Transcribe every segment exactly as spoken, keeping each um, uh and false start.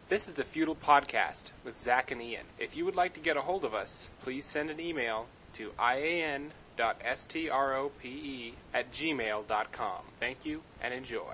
This is the Feudal Podcast with Zach and Ian. If you would like to get a hold of us, please send an email to ian dot strope at gmail dot com. Thank you and enjoy.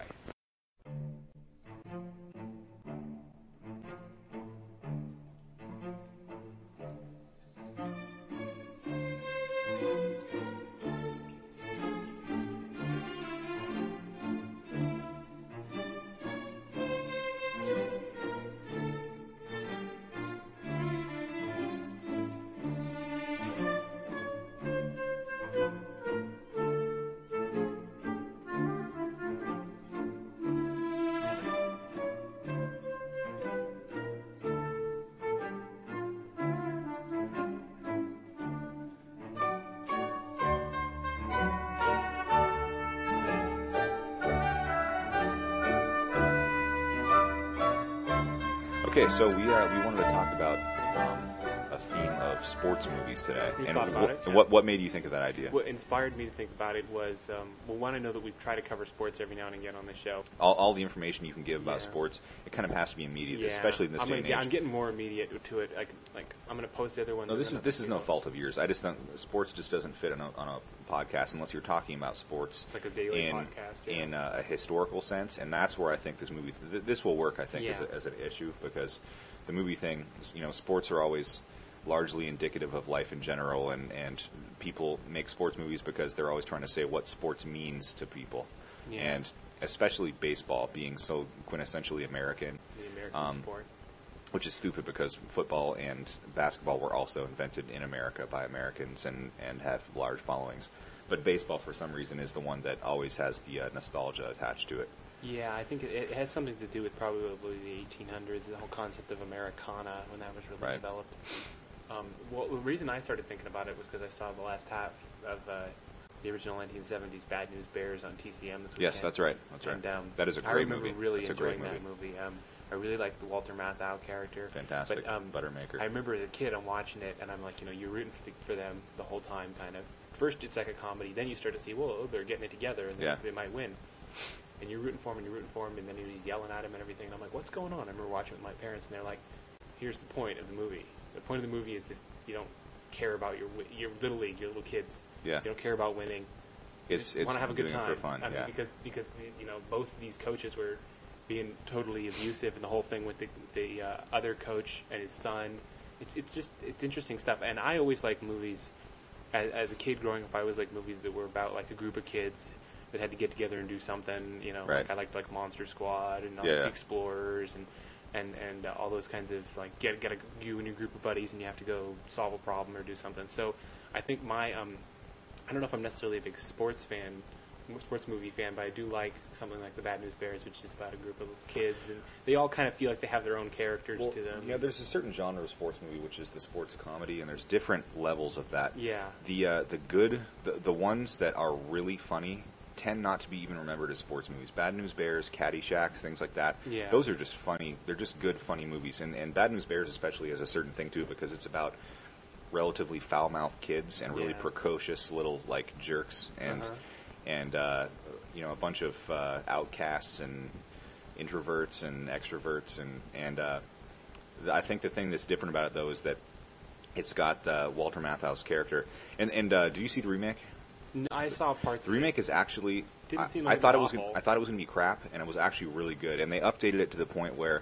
Okay, so we uh, we wanted to talk about um, a theme of sports movies today. You and thought about wh- it, yeah. what what made you think of that idea? What inspired me to think about it was, um, well, one, I know that we try to cover sports every now and again on the show. All, all the information you can give about Yeah. sports, it kind of has to be immediate, Yeah. especially in this I'm day gonna and get, age. I'm getting more immediate to it. Like, like I'm going to post the other ones. No, and this then is I'll- this is you no know, fault of yours. I just don't. Sports just doesn't fit on a, on a podcast unless you're talking about sports It's like a daily in, podcast, yeah. in uh, a historical sense, and that's where I think this movie th- this will work. I think as, Yeah. a, as an issue because the movie thing, you know, sports are always largely indicative of life in general, and, and people make sports movies because they're always trying to say what sports means to people, Yeah. and especially baseball being so quintessentially American. The American um, sport. Which is stupid because football and basketball were also invented in America by Americans and, and have large followings. But baseball, for some reason, is the one that always has the uh, nostalgia attached to it. Yeah, I think it, it has something to do with probably the eighteen hundreds, the whole concept of Americana when that was really Right. developed. Um, well, the reason I started thinking about it was because I saw the last half of uh, the original nineteen seventies Bad News Bears on T C M this weekend. Yes, that's right. That's right. And, um, that is a great I remember movie. really That's a great enjoying that movie. movie. Um, I really liked the Walter Matthau character. Fantastic. But, um, Buttermaker. I remember as a kid, I'm watching it, and I'm like, you know, you're rooting for, the, for them the whole time, kind of. First, it's like a comedy. Then you start to see, well, they're getting it together, and Yeah. they, they might win. And you're rooting for him, and you're rooting for him, and then he's yelling at him and everything. And I'm like, what's going on? I remember watching it with my parents, and they're like, here's the point of the movie. The point of the movie is that you don't care about your wi- your little league, your little kids. Yeah. You don't care about winning. You It's just it's want to have a good doing time it for fun. I mean, yeah. because because you know both of these coaches were being totally abusive, and the whole thing with the the uh, other coach and his son. It's it's just it's interesting stuff. And I always like movies. As, as a kid growing up, I always liked movies that were about like a group of kids that had to get together and do something. You know, Right. like I liked like Monster Squad and I Yeah. liked the Explorers and and and uh, all those kinds of like get get a, you and your group of buddies and you have to go solve a problem or do something. So I think my um, I don't know if I'm necessarily a big sports fan, sports movie fan, but I do like something like the Bad News Bears, which is about a group of kids, and they all kind of feel like they have their own characters Well, to them. yeah, there's a certain genre of sports movie which is the sports comedy, and there's different levels of that. Yeah. The uh, the good, the the ones that are really funny tend not to be even remembered as sports movies. Bad News Bears, Caddyshack, things like that. Yeah. Those are just funny. They're just good, funny movies. And and Bad News Bears especially has a certain thing to it because it's about relatively foul-mouthed kids and really Yeah. precocious little like jerks and Uh-huh. and uh, you know a bunch of uh, outcasts and introverts and extroverts and and uh, th- I think the thing that's different about it though is that it's got uh, Walter Matthau's character. And and uh, do you see the remake? No, I saw parts. The of remake it. is actually. Didn't I, seem I like it thought it was was. Gonna, awful. I thought it was going to be crap, and it was actually really good. And they updated it to the point where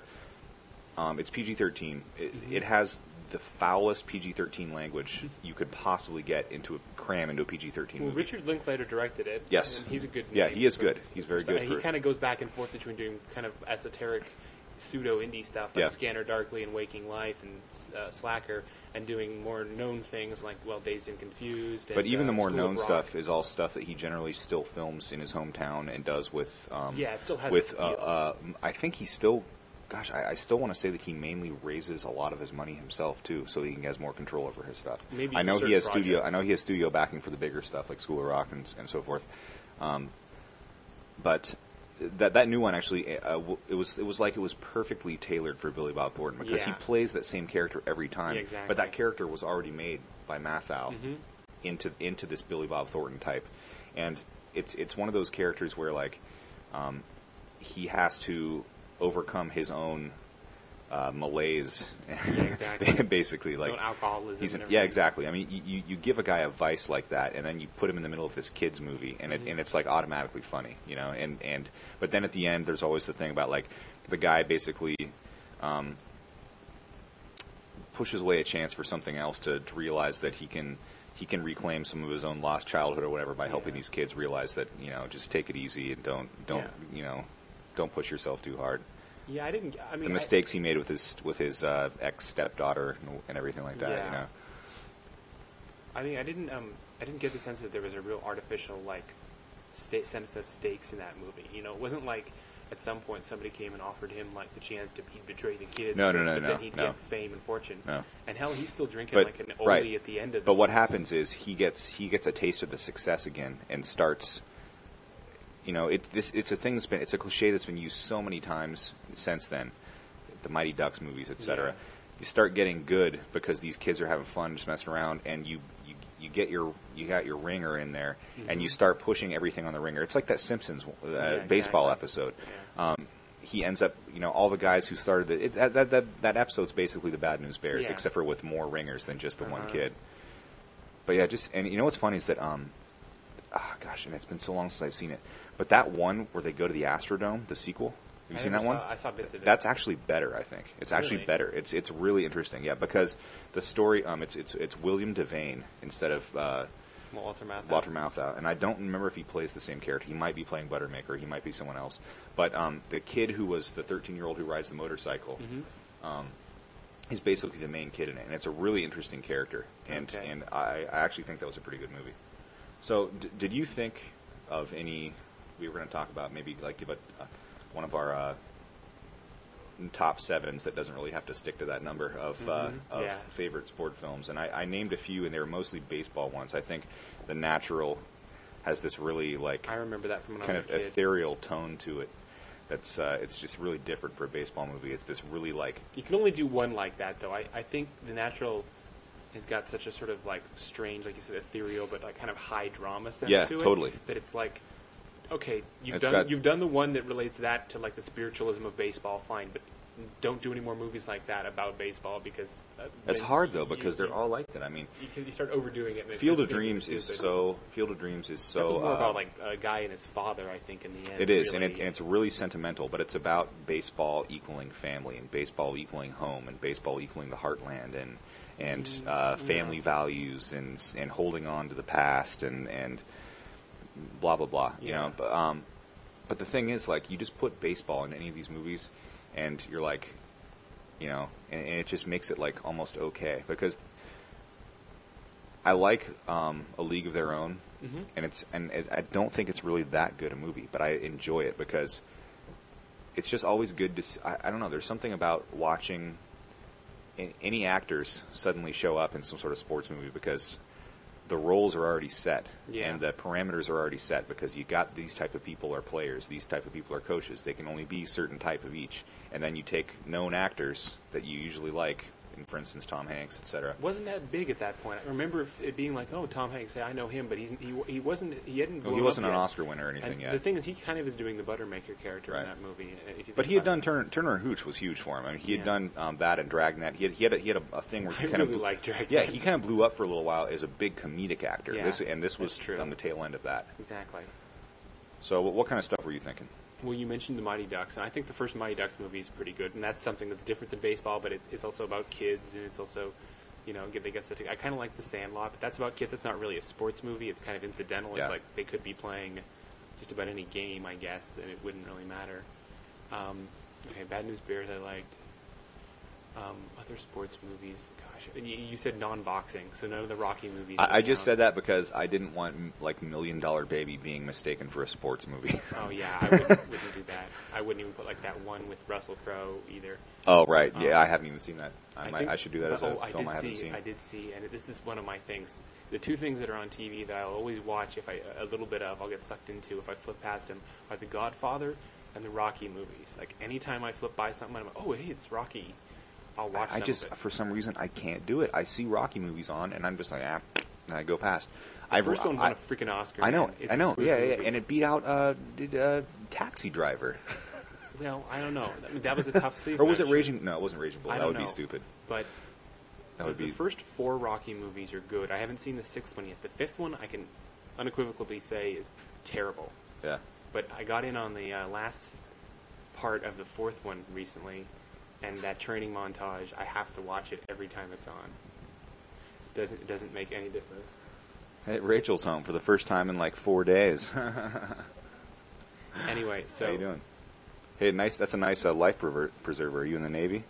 um, it's P G thirteen. It, Mm-hmm. it has the foulest P G thirteen language you could possibly get into a cram into a P G thirteen Well, movie. Richard Linklater directed it. Yes. and he's a good. Yeah, name he is for- good. He's very for- good He for- kind of goes back and forth between doing kind of esoteric, pseudo indie stuff like Yeah. Scanner Darkly and Waking Life and uh, Slacker, and doing more known things like well, Dazed and Confused. And, But even uh, the more School of known Rock. stuff is all stuff that he generally still films in his hometown and does with. Um, Yeah, it still has with. a Uh, feel. uh, I think he still. Gosh, I, I still want to say that he mainly raises a lot of his money himself too, so he has more control over his stuff. Maybe I for know he certain has studio. I projects. know he has studio backing for the bigger stuff like School of Rock and, and so forth. Um, but that that new one actually, uh, w- it was it was like it was perfectly tailored for Billy Bob Thornton because Yeah. he plays that same character every time. Yeah, exactly. But that character was already made by Matthau Mhm. into into this Billy Bob Thornton type, and it's it's one of those characters where like um, he has to overcome his own uh, malaise. Yeah, exactly. Basically, like so alcoholism. he's an, and yeah, everything. exactly. I mean, you, you, you give a guy a vice like that, and then you put him in the middle of this kids movie, and Mm-hmm. it and it's like automatically funny, you know. And, and but then at the end, there's always the thing about like the guy basically um, pushes away a chance for something else to, to realize that he can he can reclaim some of his own lost childhood or whatever by helping Yeah. these kids realize that, you know, just take it easy and don't don't Yeah. you know don't push yourself too hard. Yeah, I didn't. I mean, The mistakes he made with his with his uh, ex stepdaughter and everything like that. Yeah. You know, I, I mean, I didn't. Um, I didn't get the sense that there was a real artificial like sta- sense of stakes in that movie. You know, it wasn't like at some point somebody came and offered him like the chance to he'd betray the kids. No, but, no, no, but no, then he'd no. get fame and fortune. No. And hell, he's still drinking But- like an right. oldie at the end of. The but what film. happens is he gets he gets a taste of the success again and starts. You know, it this it's a thing that's been it's a cliche that's been used so many times since then, the Mighty Ducks movies, et cetera. Yeah. You start getting good because these kids are having fun, just messing around, and you you, you get your you got your ringer in there, and you start pushing everything on the ringer. It's like that Simpsons uh, Yeah, baseball exactly. episode. Yeah. Um, he ends up, you know, all the guys who started it. it that, that that that episode's basically the Bad News Bears, Yeah. except for with more ringers than just the one Uh-huh. kid. But yeah, just and you know what's funny is that um, ah, gosh, and it's been so long since I've seen it. But that one where they go to the Astrodome, the sequel, have you I seen never that one? saw- I saw bits of it. That's actually better, I think. It's actually Really? better. It's it's really interesting, yeah, because the story, um, it's it's it's William Devane instead of uh, Walter Matthau. Walter Matthau, and I don't remember if he plays the same character. He might be playing Buttermaker. He might be someone else. But um, the kid who was the thirteen-year-old who rides the motorcycle. Mhm. Um, He's basically the main kid in it, and it's a really interesting character, and Okay. and I, I actually think that was a pretty good movie. So, d- did you think of any? We were going to talk about maybe like give a uh, one of our uh, top sevens that doesn't really have to stick to that number of uh, Mhm. of Yeah. favorite sport films, and I, I named a few, and they were mostly baseball ones. I think The Natural has this really like I remember that from when kind I was of a kid. ethereal tone to it. That's uh, it's just really different for a baseball movie. It's this really like You can only do one like that, though. I, I think The Natural has got such a sort of like strange, like you said, ethereal, but like kind of high drama sense Yeah, to it. totally. That it's like, okay, you've It's done got- you've done the one that relates that to like the spiritualism of baseball, fine, but don't do any more movies like that about baseball because uh, it's then hard though you- because you, they're all like that. I mean, you, you start overdoing it. And it Field of sounds silly and Dreams is stupid. so Field of Dreams is That so was more uh, about like a guy and his father, I think, in the end. it is, really. and, it, and it's really sentimental, but it's about baseball equaling family, and baseball equaling home, and baseball equaling the heartland, and and Mm, uh, family values, and and holding on to the past, and and blah blah blah. You Yeah. know, but um, but the thing is, like, you just put baseball in any of these movies, and you're like, you know, and, and it just makes it like almost okay because I like um, A League of Their Own. Mhm. And it's and it, I don't think it's really that good a movie, but I enjoy it because it's just always good to. See, I, I don't know. There's something about watching a- any actors suddenly show up in some sort of sports movie because the roles are already set Yeah. and the parameters are already set because you got these type of people are players, these type of people are coaches. They can only be certain type of each, and then you take known actors that you usually like, and for instance Tom Hanks, et cetera. Wasn't that big at that point? I remember it being like, "Oh, Tom Hanks. I know him, but he's he, he wasn't he hadn't Well, blown he wasn't up an yet." Oscar winner or anything And yet. the thing is, he kind of is doing the Buttermaker character Right. in that movie. uh, If you But think he had about done it. Turner, Turner and Hooch was huge for him. I mean, he had Yeah. done um, that and Dragnet. He had he had a, he had a, a thing where he I kind really of like Dragnet. Yeah, he kind of blew up for a little while as a big comedic actor. Yeah, this and this was that's true. on the tail end of that. Exactly. So, what, what kind of stuff were you thinking? Well, you mentioned the Mighty Ducks, and I think the first Mighty Ducks movie is pretty good, and that's something that's different than baseball, but it's, it's also about kids, and it's also, you know, get- they get such a, I kind of like The Sandlot, but that's about kids. It's not really a sports movie. It's kind of incidental. Yeah. It's like they could be playing just about any game, I guess, and it wouldn't really matter. Um, okay, Bad News Bears I liked. Um, other sports movies, gosh, and you, you said non-boxing, so none of the Rocky movies. I, I would just count. said that because I didn't want m- like Million Dollar Baby being mistaken for a sports movie. Oh yeah, I wouldn't, wouldn't do that. I wouldn't even put like that one with Russell Crowe either. Oh right, yeah, Um, I haven't even seen that. I, might, think- I should do that as a oh, I film did I haven't see, seen. I did see, and this is one of my things. The two things that are on T V that I'll always watch if I a little bit of, I'll get sucked into if I flip past them, are The Godfather and the Rocky movies. Like anytime I flip by something, I'm like, oh hey, it's Rocky. I'll watch. I some just, of it. for some reason, I can't do it. I see Rocky movies on, and I'm just like, ah, and I go past. The I've- first one I, won a freaking Oscar. I know, man. It's I a know, good yeah, yeah, movie. and it beat out uh, did, uh, Taxi Driver. Well, I don't know. I mean, that was a tough season. Or was it actually. Raging? No, it wasn't Raging Bull. I That don't would know. be stupid. But That would the be. first four Rocky movies are good. I haven't seen the sixth one yet. The fifth one, I can unequivocally say, is terrible. Yeah. But I got in on the uh, last part of the fourth one recently, and that training montage, I have to watch it every time it's on. Doesn't it doesn't make any difference. Hey, Rachel's home for the first time in like four days. Anyway, so How you doing? Hey, nice. That's a nice uh, life prever- preserver. Are you in the Navy?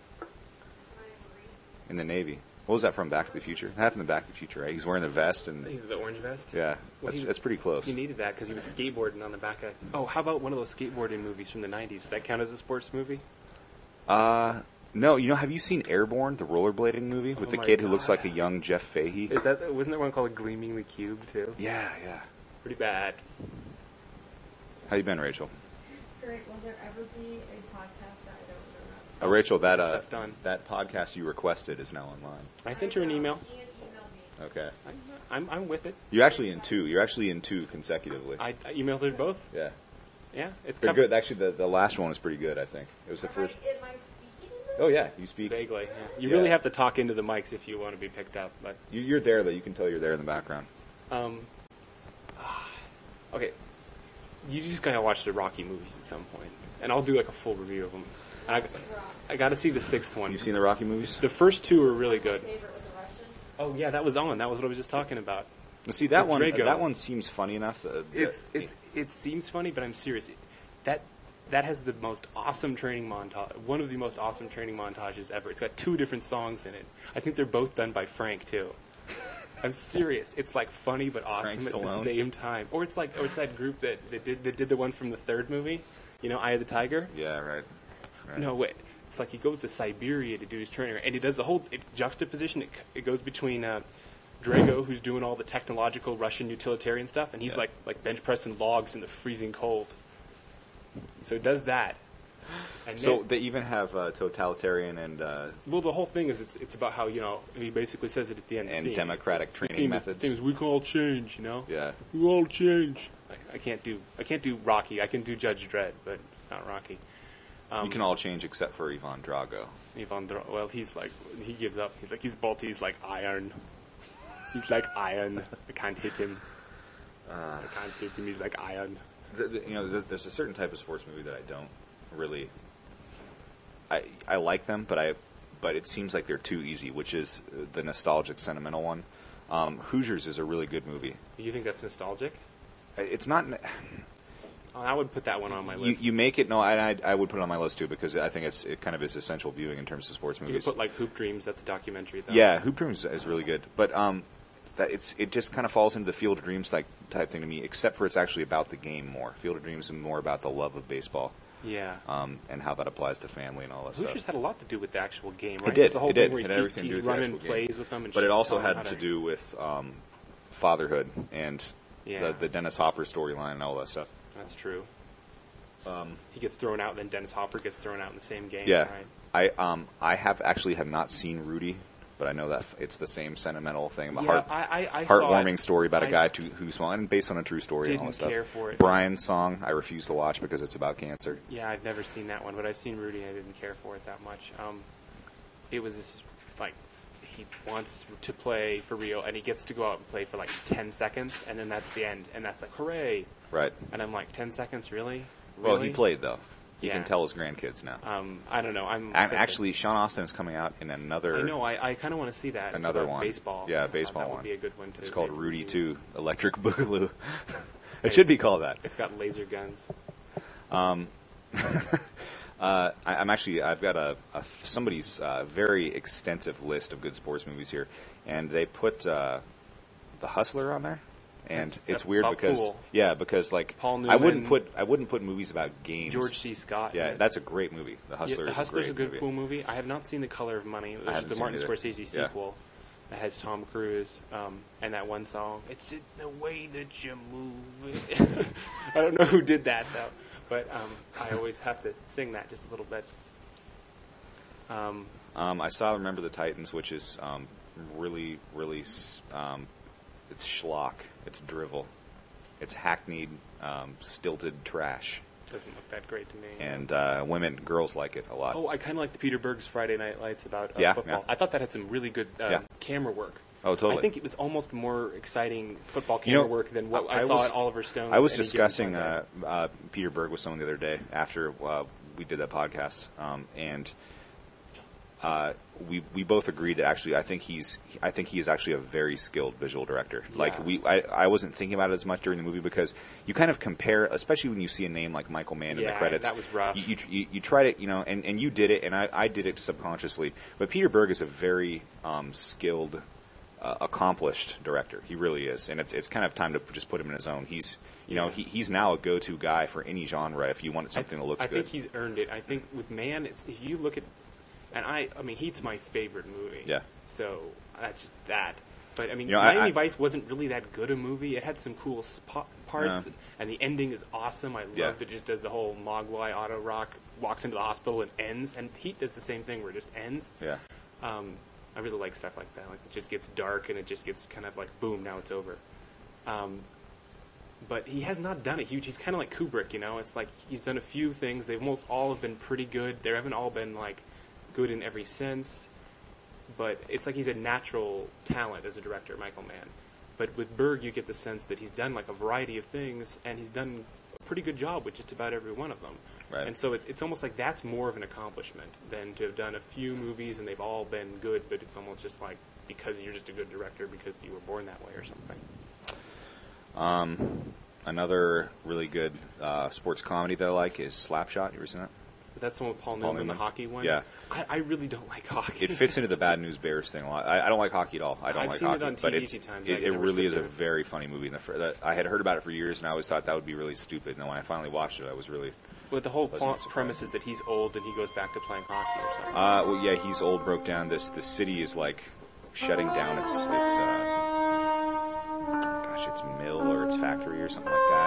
In the Navy. What was that from? Back to the Future? That happened in Back to the Future, right? He's wearing the vest and he's the orange vest. yeah, Well, that's he- that's pretty close. He needed that because he was skateboarding on the back of. Oh, how about one of those skateboarding movies from the nineties? Does that count as a sports movie? Uh, no. You know, have you seen Airborne, the rollerblading movie with Oh the my kid who looks God. like a young Jeff Fahey? Is that wasn't there one called Gleamingly Cubed too? Yeah, yeah. Pretty bad. How you been, Rachel? Great. Will there ever be a podcast that I don't know Oh, Rachel, that uh, Stuff done. that podcast you requested is now online. I sent her an email. Ian emailed me. Okay. I'm, I'm I'm with it. You're actually in two. You're actually in two consecutively. I, I emailed her both. yeah. Yeah, it's They're covered good. Actually, the, the last one was pretty good, I think. It was the Am I, first. am I speaking in this? Oh, yeah. You speak. vaguely. Yeah. You Yeah. really have to talk into the mics if you want to be picked up. But You, you're there, though. You can tell you're there in the background. um, okay, you just gotta watch the Rocky movies at some point, and I'll do like a full review of them. And I I got to see the sixth one. You've seen the Rocky movies? The first two are really good. Favorite with the Russians? Oh yeah, that was on. That was what I was just talking about. Well, see, that With one Drago. that one seems funny enough. Uh, It's that- it's it seems funny, but I'm serious. That that has the most awesome training montage. One of the most awesome training montages ever. It's got two different songs in it. I think they're both done by Frank too. I'm serious. It's like funny but awesome Frank at the Stallone? same time. Or it's like or it's that group that, that did that did the one from the third movie. You know, Eye of the Tiger. Yeah, right. right. No, wait. It's like he goes to Siberia to do his training, and he does the whole it, juxtaposition. It, it goes between uh, Drago, who's doing all the technological Russian utilitarian stuff, and he's Yeah. like like bench pressing logs in the freezing cold. So it does that. And So then, they even have uh, totalitarian and uh, well, the whole thing is it's it's about how, you know, he basically says it at the end. and the theme. democratic The training theme is, the methods. theme is we can all change, you know. Yeah. We all change. I, I can't do I can't do Rocky. I can do Judge Dredd, but not Rocky. Um, You can all change except for Ivan Drago. Ivan Dra- well, he's like, he gives up. He's like, he's bolty. He's like iron. He's like iron. I can't hit him. Uh, I can't hit him. He's like iron. the, the, you know, the, there's a certain type of sports movie that I don't really. I I like them, but I, but it seems like they're too easy. Which is the nostalgic, sentimental one. Um, Hoosiers is a really good movie. Do you think that's nostalgic? It's not. Oh, I would put that one on my You, list. you make it. No, I, I I would put it on my list too because I think it's it kind of is essential viewing in terms of sports You movies. could put like Hoop Dreams. That's a documentary, though. Yeah, Hoop Dreams is really good, but um, that it's it just kind of falls into the Field of Dreams like type thing to me, except for it's actually about the game more. Field of Dreams is more about the love of baseball, Yeah. um, and how that applies to family and all that Hoosiers stuff. had a lot to do with the actual game, right? It did. The whole It thing did. where It he's, had everything to do he's with the running actual game. plays with them, and But shit, it also telling them had how to do with um, fatherhood and Yeah. the, the Dennis Hopper storyline and all that stuff. That's true. Um, He gets thrown out, and then Dennis Hopper gets thrown out in the same game. yeah, Right? I um I have actually have not seen Rudy, but I know that f- it's the same sentimental thing. A Yeah, heart, I, I, I saw heartwarming it. story about a I guy to, who's well, and based on a true story and all Didn't that stuff. care for it. Brian's song I refuse to watch because it's about cancer. Yeah, I've never seen that one, but I've seen Rudy, and I didn't care for it that much. Um, it was this, like, he wants to play for Rio, and he gets to go out and play for like ten seconds, and then that's the end, and that's like, hooray! Right. And I'm like, ten seconds, really? Well, Really? he played though. He Yeah. can tell his grandkids now. Um, I don't know. I'm And such a- actually, Sean Austin is coming out in another. I know. I, I kind of want to see that. It's Another about one. Baseball. Yeah, I thought baseball that one. would be a good one. To It's called maybe Rudy review. two, Electric Boogaloo. It should be called that. It's got laser guns. Um, uh, I, I'm actually I've got a, a somebody's uh, very extensive list of good sports movies here, and they put uh, The Hustler on there, and That's- it's that- weird about because pool. yeah, because like Paul I wouldn't Newman. put I wouldn't put movies about games. George C. Scott. Yeah, in it. that's a great movie. The Yeah, Hustler. The is Hustler's a, a great good, movie. cool movie. I have not seen The Color of Money, which is haven't the seen Martin either. Scorsese Yeah. sequel. That has Tom Cruise um, and that one song. It's in the way that you move it. I don't know who did that though, but um, I always have to sing that just a little bit. Um, Um, I saw Remember the Titans, which is um, really, really, s- um, it's schlock, it's drivel, it's hackneyed, um, stilted trash. Doesn't look that great to me. And uh, women, girls like it a lot. Oh, I kind of liked Peter Berg's Friday Night Lights about uh, Yeah, football. yeah. I thought that had some really good uh, Yeah. camera work. Oh, totally. I think it was almost more exciting football You camera know, work than what I- I, I saw was- at Oliver Stone's. I was Any Given discussing Sunday. uh, uh, Peter Berg with someone the other day after uh, we did that podcast, um, and uh, we we both agreed that actually I think he's I think he is actually a very skilled visual director. Like Yeah. we I, I wasn't thinking about it as much during the movie because you kind of compare, especially when you see a name like Michael Mann in the Yeah, credits. that was rough. You, you, you try to you know, and, and you did it, and I, I did it subconsciously. But Peter Berg is a very um, skilled. Uh, accomplished director. He really is, and it's it's kind of time to just put him in his own. He's you know Yeah. he he's now a go-to guy for any genre if you want I something th- that looks I good. think he's earned it. I think with Man, it's, if you look at, and I, I mean, Heat's my favorite movie. Yeah. So that's just that. But I mean, You know, I- Miami I- Vice wasn't really that good a movie. It had some cool spot parts, No. and the ending is awesome. I love Yeah. that it just does the whole Mogwai auto rock, walks into the hospital and ends. And Heat does the same thing where it just ends. Yeah. Um, I really like stuff like that. Like it just gets dark and it just gets kind of like boom, now it's over. Um, but he has not done it huge. He's kind of like Kubrick, you know. It's like he's done a few things. They've almost all have been pretty good. They haven't all been like good in every sense. But it's like he's a natural talent as a director, Michael Mann. But with Berg, you get the sense that he's done like a variety of things, and he's done a pretty good job with just about every one of them. Right. And so it, it's almost like that's more of an accomplishment than to have done a few movies and they've all been good, but it's almost just like because you're just a good director because you were born that way or something. Um, another really good uh, sports comedy that I like is Slapshot. You ever seen that? But that's the one with Paul, Paul Newman, the Newman. hockey one. Yeah. I, I really don't like hockey. It fits into the Bad News Bears thing a lot. I, I don't like hockey at all. I don't I've like seen it hockey, on but T V it's a few times, and I it, can it never really sit is a there. very funny movie. And the, fir- that, I had heard about it for years, and I always thought that would be really stupid. And then when I finally watched it, I was really. But the whole Pleasantly pl- surprised. premise is that he's old and he goes back to playing hockey or something. Uh, well, yeah, he's old, broke down. This the city is like shutting down its its uh, gosh, its mill or its factory or something like that.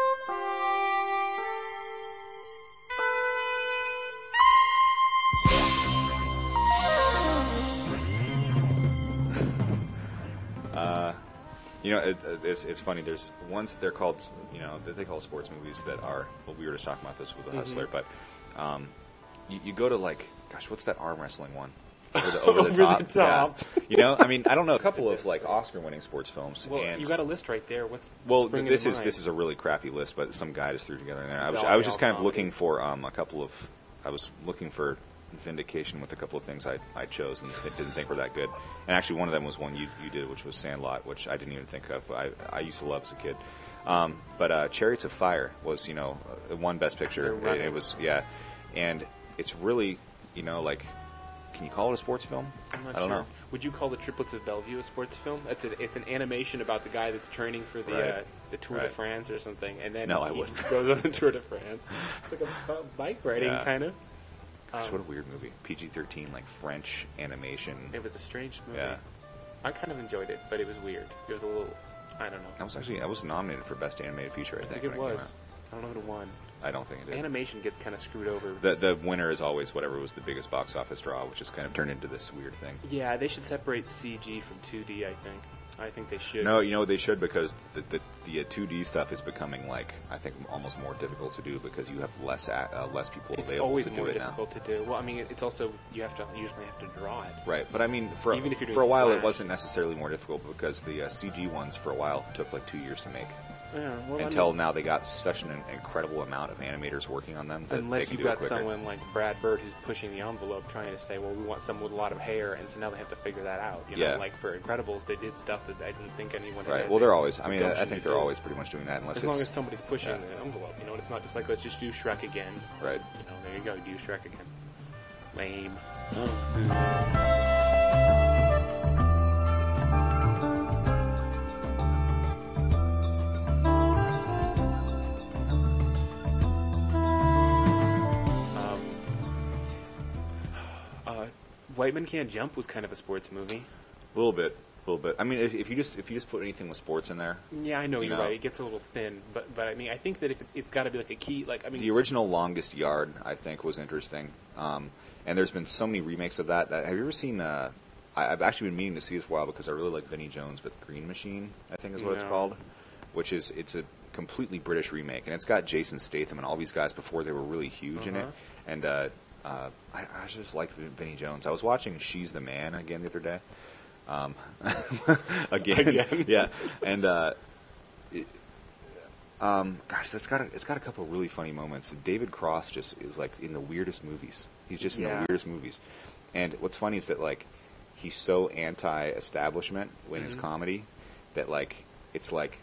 Uh, you know, it, it's it's funny. There's ones that they're called, you know, that they call sports movies that are. Well, we were just talking about this with The Hustler, but um, you, you go to like, gosh, what's that arm wrestling one? Over the, over the Over top. the top. Yeah. You know, I mean, I don't know, a couple of like Oscar-winning sports films. Well, and you got a list right there. What's well, springing this to is mind? this is a really crappy list, but some guy just threw together in there. I It's was all- I was all just kind of comedies. looking for um, a couple of. I was looking for vindication with a couple of things I, I chose and didn't think were that good. And actually, one of them was one you you did, which was Sandlot, which I didn't even think of. I I used to love as a kid. Um, but uh, Chariots of Fire was, you know, uh, one Best Picture. They're It, running. it was yeah, and it's really, you know, like, can you call it a sports film? I'm not I don't sure. know. Would you call the Triplets of Bellevue a sports film? It's a, it's an animation about the guy that's training for the Right. uh, the Tour de Right. France or something, and then No, I he wouldn't. goes on the Tour de France. It's like a b- bike riding Yeah. kind of. Gosh, Um, what a weird movie. P G thirteen, like French animation. It was a strange movie. Yeah. I kind of enjoyed it, but it was weird. It was a little, I don't know. I was actually I was nominated for Best Animated Feature. I, I think, think it when was. came out. I don't know who won. I don't think it did. Animation gets kind of screwed over. The the winner is always whatever was the biggest box office draw, which has kind of turned into this weird thing. Yeah, they should separate C G from two D, I think. I think they should. No, you know they should, because the the, the uh, two D stuff is becoming, like, I think almost more difficult to do because you have less a- uh, less people It's available always to more do it now. difficult to do. Well, I mean, it's also, you have to usually have to draw it. Right, but I mean, for Even if you're for a doing while it Flash. wasn't necessarily more difficult because the uh, C G ones for a while took like two years to make. Yeah, well, I Until mean, now, they got such an incredible amount of animators working on them that they unless can you've do it got quicker. someone like Brad Bird who's pushing the envelope, trying to say, well, we want someone with a lot of hair, and so now they have to figure that out. You know, Yeah. like for Incredibles, they did stuff that I didn't think anyone had. Right. Well, they're always. I mean, I, I gumption think to they're do. always pretty much doing that, unless As it's long as somebody's pushing yeah. the envelope, you know, and it's not just like, let's just do Shrek again. right. You know, there you go, do Shrek again. Lame. Um, uh, White Men Can't Jump was kind of a sports movie. A little bit, a little bit. I mean, if, if you just if you just put anything with sports in there, Yeah, I know You you're know. right. It gets a little thin, but but I mean, I think that if it's, it's got to be like a key, like I mean, the original Longest Yard, I think, was interesting. Um, and there's been so many remakes of that. that have you ever seen? Uh, I, I've actually been meaning to see this for a while because I really like Vinnie Jones, but Green Machine, I think is what it's No. called, which is it's a completely British remake, and it's got Jason Statham and all these guys before they were really huge Uh-huh. in it. And uh, uh, I, I just like Vinnie Jones. I was watching She's the Man again the other day. Um, again, Again? yeah, and uh, it, um, gosh, that's got a, it's got a couple of really funny moments. David Cross just is like in the weirdest movies. He's just in Yeah. the weirdest movies. And what's funny is that like he's so anti-establishment in his Mhm. comedy that like it's like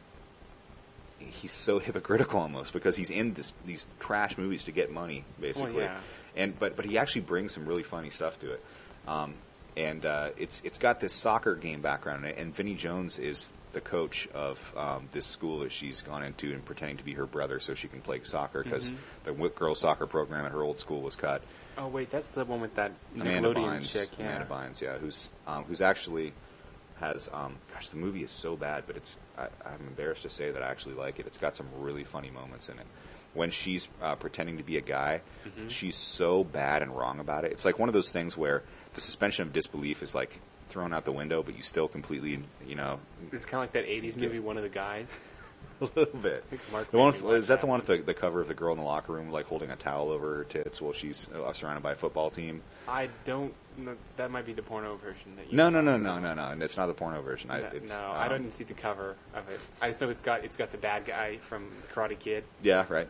he's so hypocritical almost because he's in this, these trash movies to get money basically. Well, yeah. And but but he actually brings some really funny stuff to it. Um, and uh, it's it's got this soccer game background in it. And Vinnie Jones is the coach of um, this school that she's gone into and pretending to be her brother so she can play soccer because Mhm. the w- girls soccer program at her old school was cut. Oh wait, that's the one with that Amanda Nickelodeon Bynes, chick. Yeah. Amanda Bynes, yeah, who's um, who's actually has um, gosh, the movie is so bad, but it's I, I'm embarrassed to say that I actually like it. It's got some really funny moments in it. When she's uh, pretending to be a guy, Mhm. she's so bad and wrong about it. It's like one of those things where the suspension of disbelief is like thrown out the window, but you still completely, you know, It's kind of like that eighties movie, One of the Guys. a little bit. I think Mark The one made me with, watch is that the that one with the, once. the cover of the girl in the locker room, like holding a towel over her tits while she's uh, surrounded by a football team? I don't. No, that might be the porno version that you. No, saw. no, no, no, no, no. And it's not the porno version. I, No, it's, no, um, I didn't see the cover of it. I just know it's got it's got the bad guy from The Karate Kid, Yeah, right.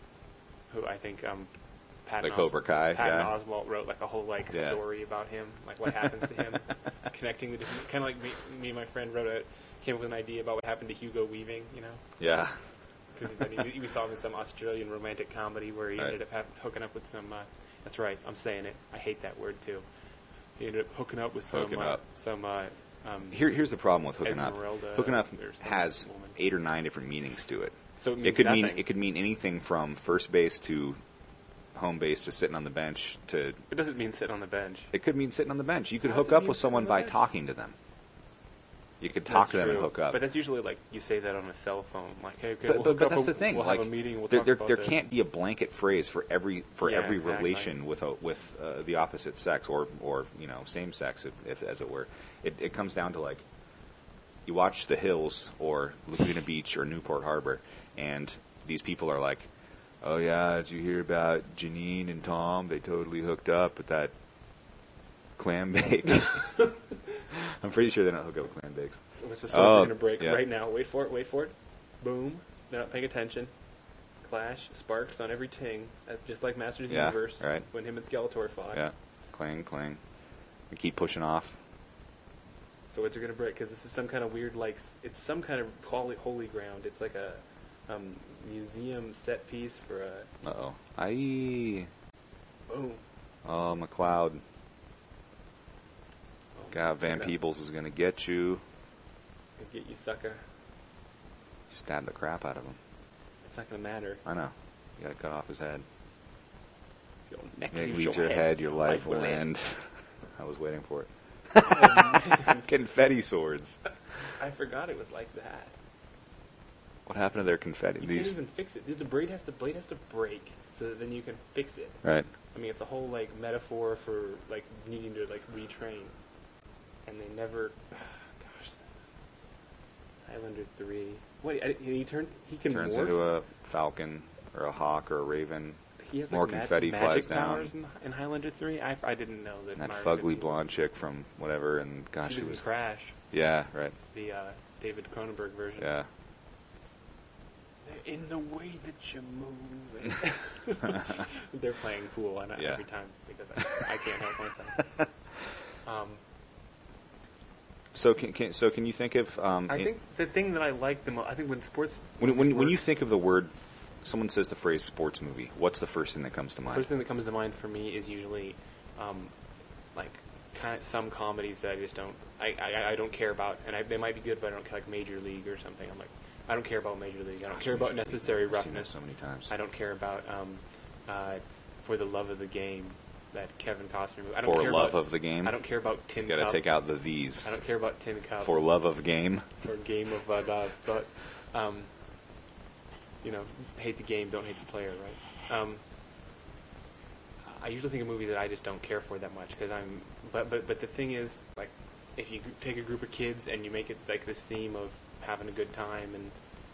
who I think um, Patton The Cobra Kai Patton guy. Oswalt wrote like a whole like Yeah. story about him, like what happens to him, connecting the different. Kind of like me, me and my friend wrote a came up with an idea about what happened to Hugo Weaving, you know, Yeah. because then he, he saw him in some Australian romantic comedy where he Right. ended up have, hooking up with some. Uh, that's right, I'm saying it. I hate that word too. He ended up hooking up with some Hooking uh, up. some. Uh, um, Here, here's the problem with hooking Esmeralda up. Hooking up or some has woman. eight or nine different meanings to it. So it means It could nothing. mean it could mean anything from first base to home base to sitting on the bench to. It doesn't mean sitting on the bench. It could mean sitting on the bench. You could How does hook it up mean with sitting on someone the by bench? talking to them. You could talk That's to them true. and hook up. But that's usually like you say that on a cell phone. Like, hey, okay, But, we'll but, hook but up that's a- the thing. We'll like, have a meeting. We'll there, talk there, about there the- can't be a blanket phrase for every for Yeah, every exactly. relation with a, with uh, the opposite sex or or you know same sex, if, if as it were. It, it comes down to like you watch The Hills or Laguna Beach or Newport Harbor, and these people are like, "Oh yeah, did you hear about Janine and Tom? They totally hooked up at that clam bake." I'm pretty sure they don't hook up with clam bakes. Which the swords Oh, are going to break yeah. right now. Wait for it. Wait for it. Boom. They're not paying attention. Clash. Sparks on every ting. That's just like Masters of the Yeah, Universe. right. When him and Skeletor fought. Yeah, clang, clang. We keep pushing off. Swords are going to break because this is some kind of weird, like, s- it's some kind of holy, holy ground. It's like a um, museum set piece for a. Uh oh. Aye. Boom. Oh, McLeod. Oh, God, Van check it out. Peebles is gonna get you. Get you, sucker. Stab the crap out of him. It's not going to matter. I know. You gotta cut off his head. Your neck It leaves leaves your head, your life will end. I was waiting for it. Confetti swords. I forgot it was like that. What happened to their confetti? You These, can't even fix it. Dude, the braid has to blade has to break so that then you can fix it. right? I mean, it's a whole like metaphor for like needing to like retrain, and they never. Gosh, Highlander three. Wait, I, he turned. He can Turns morph? into a falcon or a hawk or a raven. He has more like, ma- confetti magic flies down. powers in, in Highlander three. I, I didn't know that. And that Myra fugly could- blonde chick from whatever, and gosh, She she was in was. Crash, Yeah, right. the uh, David Cronenberg version. Yeah. In the way that you move. They're playing fool and I- Yeah. every time because I, I can't help myself. Um, So can, can so can you think of? Um, I in- think the thing that I like the most, I think when sports, when when, when you work- think of the word, someone says the phrase sports movie. What's the first thing that comes to mind? first thing that comes to mind for me is usually, um, like kind of some comedies that I just don't, I, I, I don't care about, and I, they might be good, but I don't care, like Major League or something. I'm like, I don't care about Major League. I don't Gosh, care about Major League. necessary I've seen that roughness. so many times. I don't care about um, uh, For the Love of the Game, that Kevin Costner movie. I don't For care love about, of the game. I don't care about Tin You gotta Cup. take out the these. I don't care about Tin Cup. For love of game. or game of uh, love, but um, you know, hate the game, don't hate the player, right? Um, I usually think of movies that I just don't care for that much because I'm. But but but the thing is, like, if you take a group of kids and you make it like this theme of having a good time and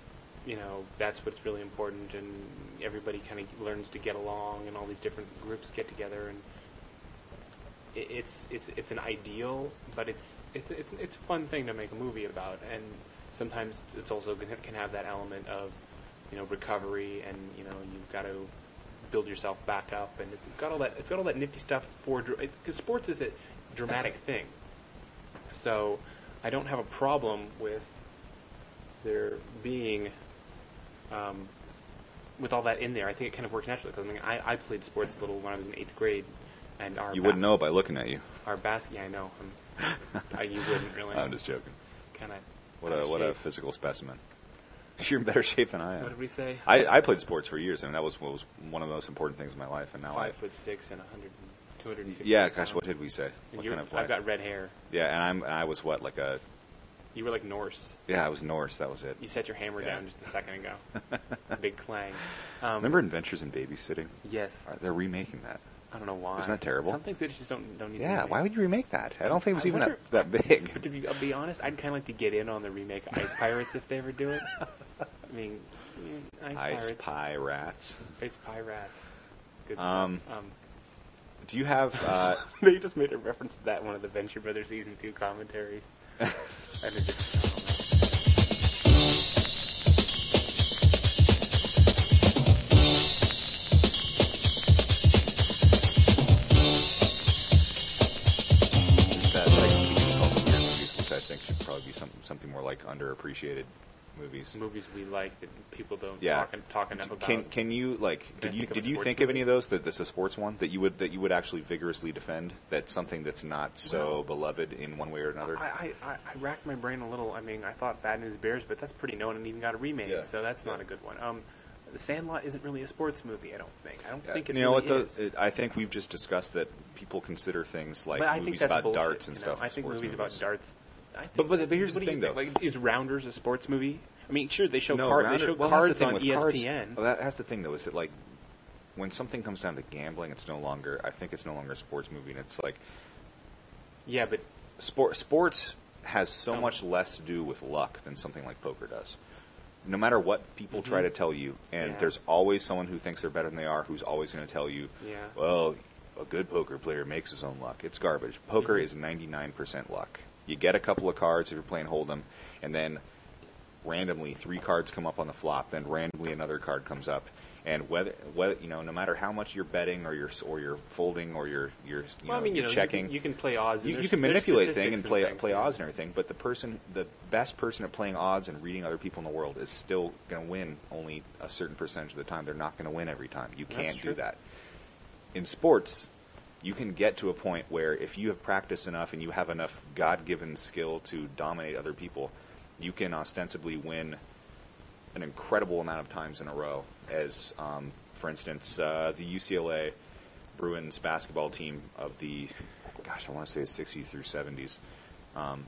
you know, that's what's really important, and everybody kind of learns to get along, and all these different groups get together, and it, it's it's it's an ideal, but it's it's it's it's a fun thing to make a movie about, and sometimes it's also can can have that element of, you know, recovery, and you know, you've got to build yourself back up, and it's got all that it's got all that nifty stuff for because sports is a dramatic thing. So I don't have a problem with there being um, with all that in there. I think it kind of works naturally because I mean I, I played sports a little when I was in eighth grade, and our You ba- wouldn't know by looking at you. Our basket, yeah, I know. I'm, I, you wouldn't really. I'm just joking. Kind of. What a what a physical specimen. You're in better shape than I am. What did we say? I, I played sports for years, and that was what was one of the most important things in my life. And now Five I, foot six and a hundred, two hundred and fifty. yeah, gosh, what did we say? And What you're- kind of I've got red hair. Yeah, and I'm and I was what like a You were like Norse. yeah, I was Norse. That was it. You set your hammer Yeah. down just a second ago. Big clang. Um, Remember Adventures in Babysitting? Yes. Uh, They're remaking that. I don't know why. Isn't that terrible? Some things they just don't don't need. to Yeah, remake. why would you remake that? I don't think it was I even wonder- that, that big. But to be, I'll be honest, I'd kind of like to get in on the remake of Ice Pirates if they ever do it. I mean, mm, Ice, Ice Pirates, Pie Rats. Ice Pirates, good Um, stuff. Um, Do you have? Uh, they just made a reference to that in one of the Venture Brothers season two commentaries. And it just, I don't know. that like features all the weird movies, which I think should probably be some, something more like underappreciated movies. Movies we like that people don't Yeah. talk, talk enough about. Can can you like Can I did you think of a did you sports think of movie? any of those that that's a sports one that you would that you would actually vigorously defend, that's something that's not so Well, beloved in one way or another? I, I, I, I racked my brain a little. I mean, I thought Bad News Bears, but that's pretty known and even got a remake, Yeah. so that's not Yeah. a good one. Um, The Sandlot isn't really a sports movie, I don't think. I don't Yeah, think it you know really what is. though? It, I think we've just discussed that people consider things like but I think movies that's about bullshit, darts and you know? stuff. I think sports movies about darts. I think, But- but- but here's what the do you thing, think? though. Like, is Rounders a sports movie? I mean, sure, they show no, card, Rounder- they show well, that's the cards thing on with E S cards- P N. Well, that, that's the thing, though, is that like when something comes down to gambling, it's no longer. I think it's no longer a sports movie, and it's like Yeah, but sport. Sports has so Some- much less to do with luck than something like poker does. No matter what people try Mhm. to tell you, and Yeah. there's always someone who thinks they're better than they are, who's always going to tell you, Yeah. well, a good poker player makes his own luck. It's garbage. Poker Mhm. is ninety-nine percent luck. You get a couple of cards if you're playing Hold'em, and then randomly three cards come up on the flop, then randomly another card comes up, and whether whether you know, no matter how much you're betting or you're or you're folding or you're you're you well, know, I mean, you you're know, checking, You can, you can play odds. and you, you there's- can there's manipulate statistics things and play things, play yeah. odds and everything, but the person, the best person at playing odds and reading other people in the world is still going to win only a certain percentage of the time. They're not going to win every time. You That's can't true. do that. In sports, you can get to a point where if you have practiced enough and you have enough God-given skill to dominate other people, you can ostensibly win an incredible amount of times in a row. As, um, for instance, uh, the U C L A Bruins basketball team of the, gosh, I want to say the sixties through seventies, um,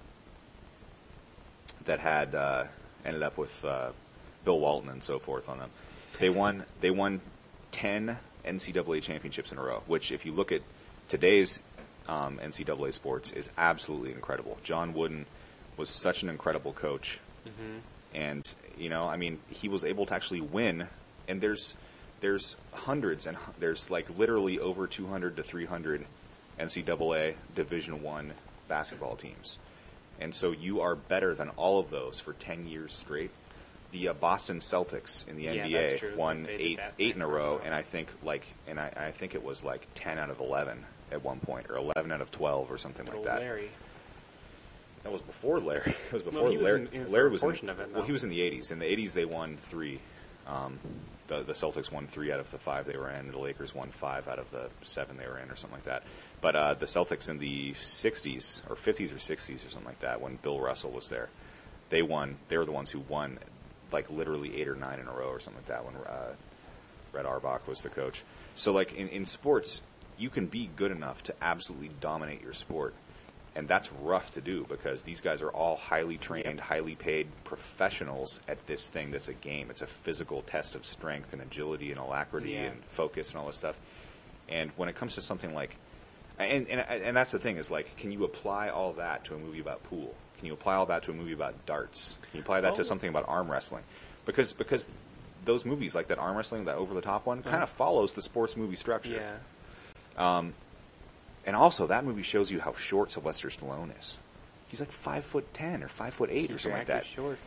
that had uh, ended up with uh, Bill Walton and so forth on them. They won. They won ten N C double A championships in a row, which, if you look at today's um, N C double A sports, is absolutely incredible. John Wooden was such an incredible coach. Mhm. And, you know, I mean, he was able to actually win. And there's there's hundreds, and hu- there's like literally over two hundred to three hundred N C double A Division One basketball teams. And so you are better than all of those for ten years straight. The uh, Boston Celtics in the Yeah, N B that's A true. won They did eight that eight thing in a for a row, while. and I think like and I, I think it was like ten out of eleven at one point, or eleven out of twelve, or something like Little that. Larry. That was before Larry. It was before Well, he was Larry. in- in for Larry a was portion in, of it, Well, though. he was in the eighties. In the eighties, they won three. Um, the the Celtics won three out of the five they were in. The Lakers won five out of the seven they were in, or something like that. But uh, the Celtics in the sixties or fifties or sixties or something like that, when Bill Russell was there, they won. They were the ones who won, like literally eight or nine in a row or something like that. When uh, Red Auerbach was the coach. So, like in, in sports, you can be good enough to absolutely dominate your sport. And that's rough to do because these guys are all highly trained, highly paid professionals at this thing that's a game. It's a physical test of strength and agility and alacrity Yeah. and focus and all this stuff. And when it comes to something like, and, and and that's the thing is like, can you apply all that to a movie about pool? Can you apply all that to a movie about darts? Can you apply that Oh. to something about arm wrestling? because because those movies like that arm wrestling, that over the top one, kind of follows the sports movie structure. Yeah. Um, and also that movie shows you how short Sylvester Stallone is. He's like five foot ten or five foot eight Keep or something your like that. actors short.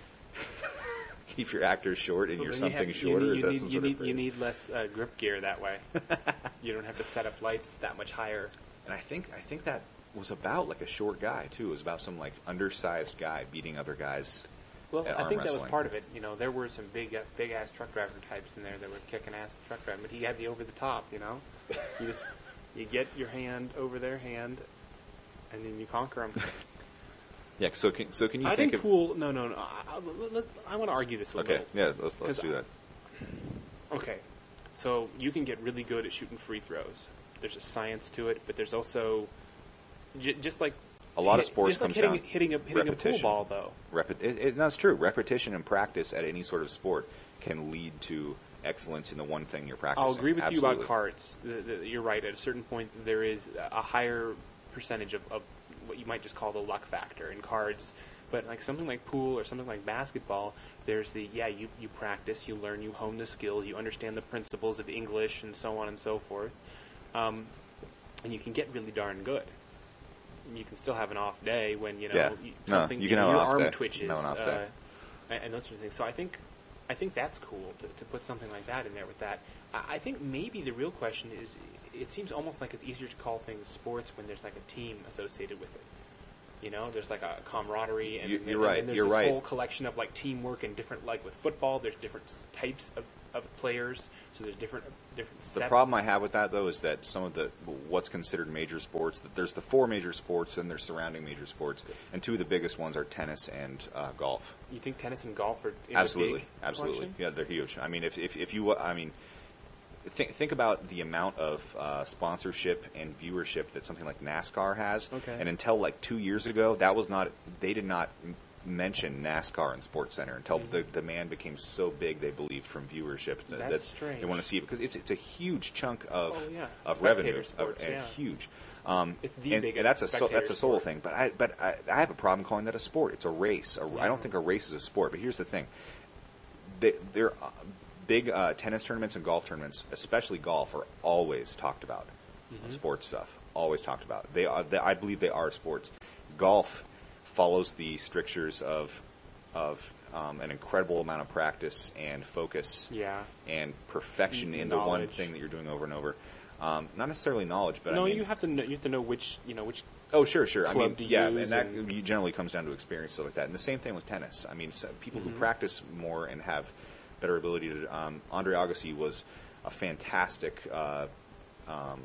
Keep your actors short and So you're then something you have, shorter. You is need, that you some need, sort you of need, you phrase? need less uh, grip gear that way. You don't have to set up lights that much higher. And I think I think that was about like a short guy too. It was about some like undersized guy beating other guys. Well, at I arm think that wrestling. was part of it. You know, there were some big, uh, big ass truck driver types in there that were kicking ass at truck driving, but he had the over the top. You know, you just you get your hand over their hand, and then you conquer them. Yeah. So can so can you I think, think of pool. No, no, no. I, I, I want to argue this a okay? little. Yeah. Let's let's 'Cause do that. Okay, so you can get really good at shooting free throws. There's a science to it, but there's also j- just like A lot of hit- sports just like comes hitting, down hitting a hitting a pool repetition. ball though. Repet- it, it, that's true. Repetition and practice at any sort of sport can lead to excellence in the one thing you're practicing. I'll agree with Absolutely. you about cards. The, the, you're right. At a certain point, there is a higher percentage of, of what you might just call the luck factor in cards. But like something like pool or something like basketball, there's the yeah you, you practice, you learn, you hone the skills, you understand the principles of English and so on and so forth, um, and you can get really darn good. You can still have an off day when you know Yeah. you, No, something you you can know, have an your off arm day. twitches You can have an off uh, day. and, and those sorts of things. So I think I think that's cool to, to put something like that in there with that. I, I think maybe the real question is, it seems almost like it's easier to call things sports when there's like a team associated with it. You know, there's like a camaraderie, and, You- and, you're and right, then there's you're this right. whole collection of like teamwork and different, like with football, there's different s- types of, of players, so there's different different sets. The problem I have with that, though, is that some of the what's considered major sports, that there's the four major sports and there's surrounding major sports, and two of the biggest ones are tennis and uh, golf. You think tennis and golf are in Absolutely, a big absolutely, collection? yeah, they're huge. I mean, if if, if you, I mean, think think about the amount of uh, sponsorship and viewership that something like NASCAR has, Okay. and until like two years ago, that was not, they did not m- mention NASCAR in Sports Center until Mhm. the demand became so big. They believed from viewership that, That's that strange. they want to see it because it's it's a huge chunk of Oh, yeah. of Spectator revenue, sports, of, and yeah. huge. Um, It's the and, biggest and that's a so, spectator that's a solo sport. thing. But I but I, I have a problem calling that a sport. It's a race. A, I Yeah. don't think a race is a sport. But here's the thing: they, they're uh, big uh, tennis tournaments and golf tournaments, especially golf, are always talked about. Mhm. Sports stuff always talked about. They are. They, I believe they are sports. Golf follows the strictures of of um, an incredible amount of practice and focus Yeah. and perfection in the one Knowledge. thing that you're doing over and over. Um, not necessarily knowledge, but no, I mean, you have to know, you have to know which you know which. oh, sure, sure. I mean, club to yeah, use and that and- generally comes down to experience, stuff like that. And the same thing with tennis. I mean, so people Mhm. who practice more and have better ability to. Um, Andre Agassi was a fantastic. Uh, um,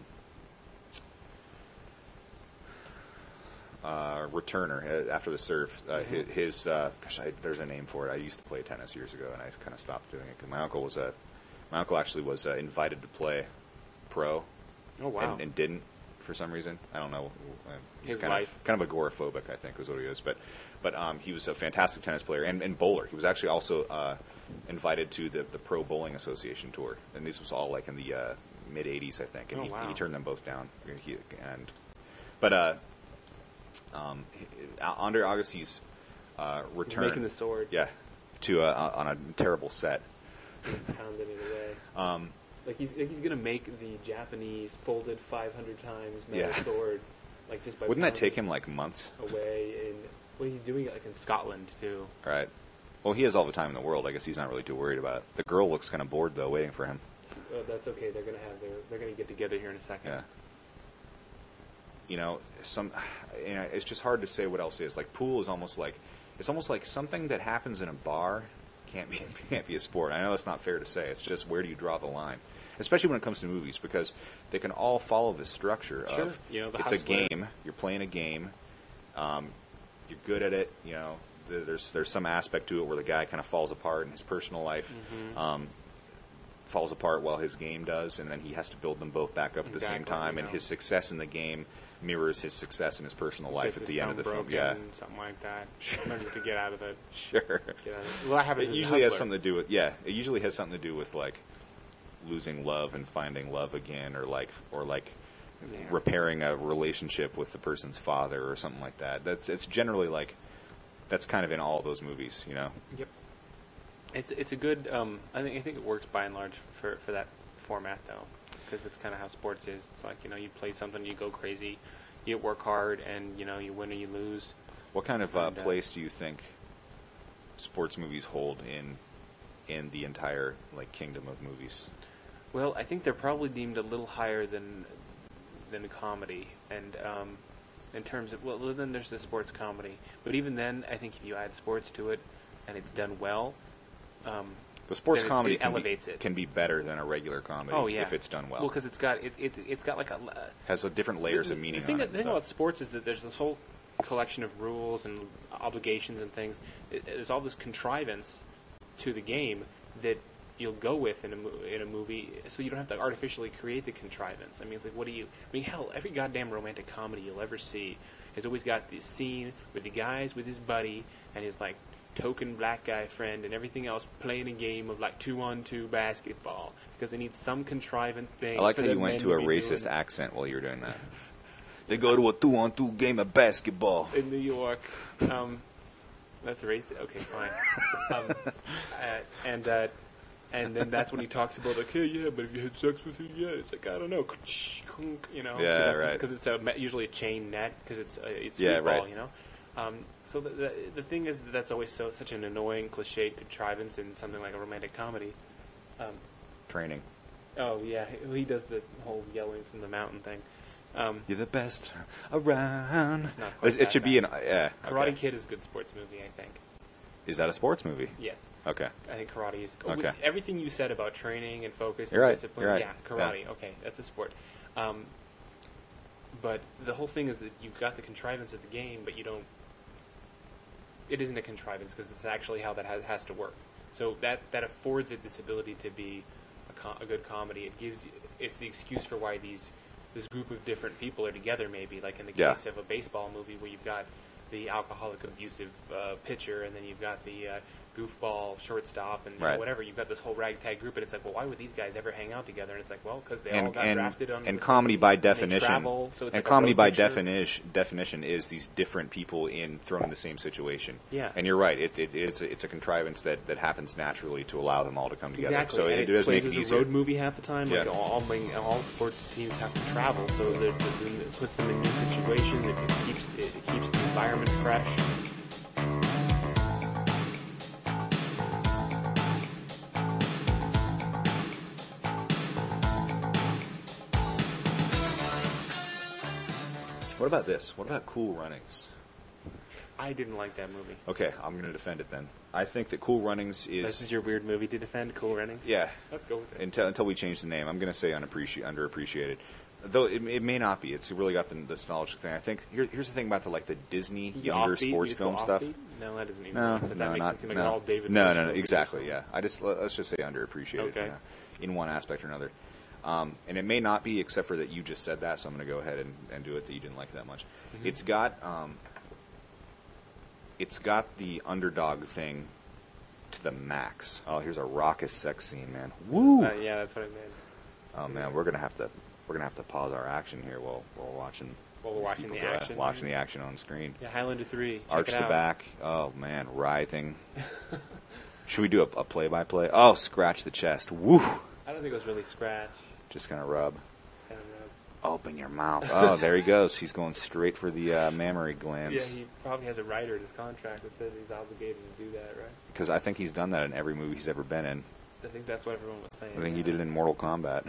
Uh, returner uh, after the serve. Uh, Mhm. His, his uh, gosh, I, there's a name for it. I used to play tennis years ago, and I kind of stopped doing it. 'Cause my uncle was a, my uncle actually was uh, invited to play pro, Oh wow. and, and didn't for some reason. I don't know. Uh, He's His kind life. of kind of agoraphobic, I think, is what he is. But but um, he was a fantastic tennis player and, and bowler. He was actually also uh, invited to the the Pro Bowling Association tour, and this was all like in the uh, mid eighties, I think. And Oh, he, wow. he turned them both down. He, and but uh, um, he- Andre Agassi's uh, return, Making the sword. yeah, to uh, on a terrible set. Pounding it away. Um, Like he's like he's gonna make the Japanese folded five hundred times metal Yeah. sword, like just by wouldn't that pounding take him like months? away? And well, he's doing it like in Scotland too. Right. Well, he has all the time in the world. I guess he's not really too worried about it. The girl looks kind of bored though, waiting for him. Uh, that's okay. They're gonna have their they're gonna get together here in a second. Yeah. You know, some. You know, it's just hard to say what else is. Like pool is almost like it's almost like something that happens in a bar can't be can't be a sport. I know that's not fair to say. It's just where do you draw the line, especially when it comes to movies, because they can all follow this structure Sure. of You know, the it's a hustler. game. You're playing a game. Um, you're good at it. You know, th- there's there's some aspect to it where the guy kind of falls apart in his personal life. Mhm. Um, falls apart while his game does, and then he has to build them both back up at the same Exactly, time. you And know. his success in the game mirrors his success in his personal life Gets at his the end of thumb the film. broken, Yeah, something like that. Manages to get out of it. sure. Get out of it. Well, that happens. It in usually has Hustler. something to do with yeah. It usually has something to do with like losing love and finding love again, or like or like Yeah. repairing a relationship with the person's father or something like that. That's it's generally like that's kind of in all those movies, you know. Yep. It's it's a good. Um, I think I think it works by and large for, for that format though, because it's kind of how sports is. It's like, you know, you play something, you go crazy, you work hard, and you know you win or you lose. What kind of uh, And, uh, place do you think sports movies hold in in the entire like kingdom of movies? Well, I think they're probably deemed a little higher than than a comedy, and um, in terms of, well, then there's the sports comedy. But even then, I think if you add sports to it, and it's done well, um, The sports then it- comedy it can, elevates be, it. can be better than a regular comedy Oh yeah, if it's done well. Well, because it's got it, it it's got like a uh, has a different layers the, of meaning The thing, on that, it. the and thing about stuff. sports is that there's this whole collection of rules and obligations and things. It, there's all this contrivance to the game that you'll go with in a mo- in a movie, so you don't have to artificially create the contrivance. I mean, it's like, what do you? I mean, hell, every goddamn romantic comedy you'll ever see has always got this scene where the guy's with his buddy and his like token black guy friend and everything else playing a game of like two on two basketball because they need some contrivant thing. I like for how the you went men to a be racist doing accent while you were doing that. They go to a two-on-two game of basketball. in New York. Um, that's racist. Okay, fine. Um, uh, and uh, and then that's when he talks about like, hey, yeah, but if you had sex with her, yeah, it's like, I don't know, you know, Yeah, cause right. Because it's a, usually a chain net because it's uh, it's Yeah, football, right. you know. Um, so the, the the thing is that that's always so such an annoying cliched contrivance in something like a romantic comedy. Um, Training. oh yeah, he, he does the whole yelling from the mountain thing. Um, You're the best around. It's not quite It, it that should be an bad. yeah. Karate okay. Kid is a good sports movie, I think. Is that a sports movie? Yes. Okay. I think karate is Okay. everything you said about training and focus You're and right, discipline. you're right. Yeah, karate. Okay, that's a sport. Um, but the whole thing is that you've got the contrivance of the game, but you don't. It isn't a contrivance because it's actually how that has, has to work. So that that affords it this ability to be a, co- a good comedy. It gives you, it's the excuse for why these this group of different people are together. Maybe like in the Yeah. case of a baseball movie where you've got the alcoholic abusive uh, pitcher, and then you've got the uh, goofball shortstop, and you know, Right. whatever. You've got this whole ragtag group, and it's like, well, why would these guys ever hang out together? And it's like, well, because they all And got and, drafted on and the comedy same by team, and they definition travel, so it's and like a comedy road by picture. definition definition is these different people in thrown in the same situation. Yeah. And you're right. It, it it's a, it's a contrivance that, that happens naturally to allow them all to come together. Exactly. So and it, it, does plays make it as easier. a road movie half the time. Like Yeah. all, all, all sports teams have to travel, so they're, they're, it puts them in new situations. It, it keeps it, it keeps the environment fresh. What about this? What about Cool Runnings? I didn't like that movie. Okay, I'm going to defend it then. I think that Cool Runnings is This is your weird movie to defend, Cool Runnings? yeah. Let's go with it. Until until we change the name, I'm going to say unappreci- underappreciated. Though it, it may not be. It's really got the nostalgic thing. I think here, here's the thing about the like the Disney The younger offbeat, you sports just go film stuff. offbeat? No, that doesn't even No, because no, that makes not, it seem like no. an all David no, Lynch no, no, movie or exactly. something. Yeah, I just let- let's just say underappreciated Okay. you know, in one aspect or another. Um, and it may not be, except for that you just said that, so I'm going to go ahead and, and do it that you didn't like that much. Mhm. It's got um, it's got the underdog thing to the max. Oh, here's a raucous sex scene, man. Woo! Uh, yeah, that's what I meant. Oh man, we're gonna have to we're gonna have to pause our action here while while we're watching. While we're these watching people the go at- action. watching the action on screen. Yeah, Highlander three. Check Arch it the out. back. Oh man, writhing. Should we do a, a play-by-play? Oh, scratch the chest. Woo! I don't think it was really scratch. Just gonna rub. Kind of rub. Open your mouth. Oh, there he goes. He's going straight for the uh, mammary Yeah, glands. he probably has a writer in his contract that says he's obligated to do that, right? Because I think he's done that in every movie he's ever been in. I think that's what everyone was saying. I think he yeah. did it in Mortal Kombat.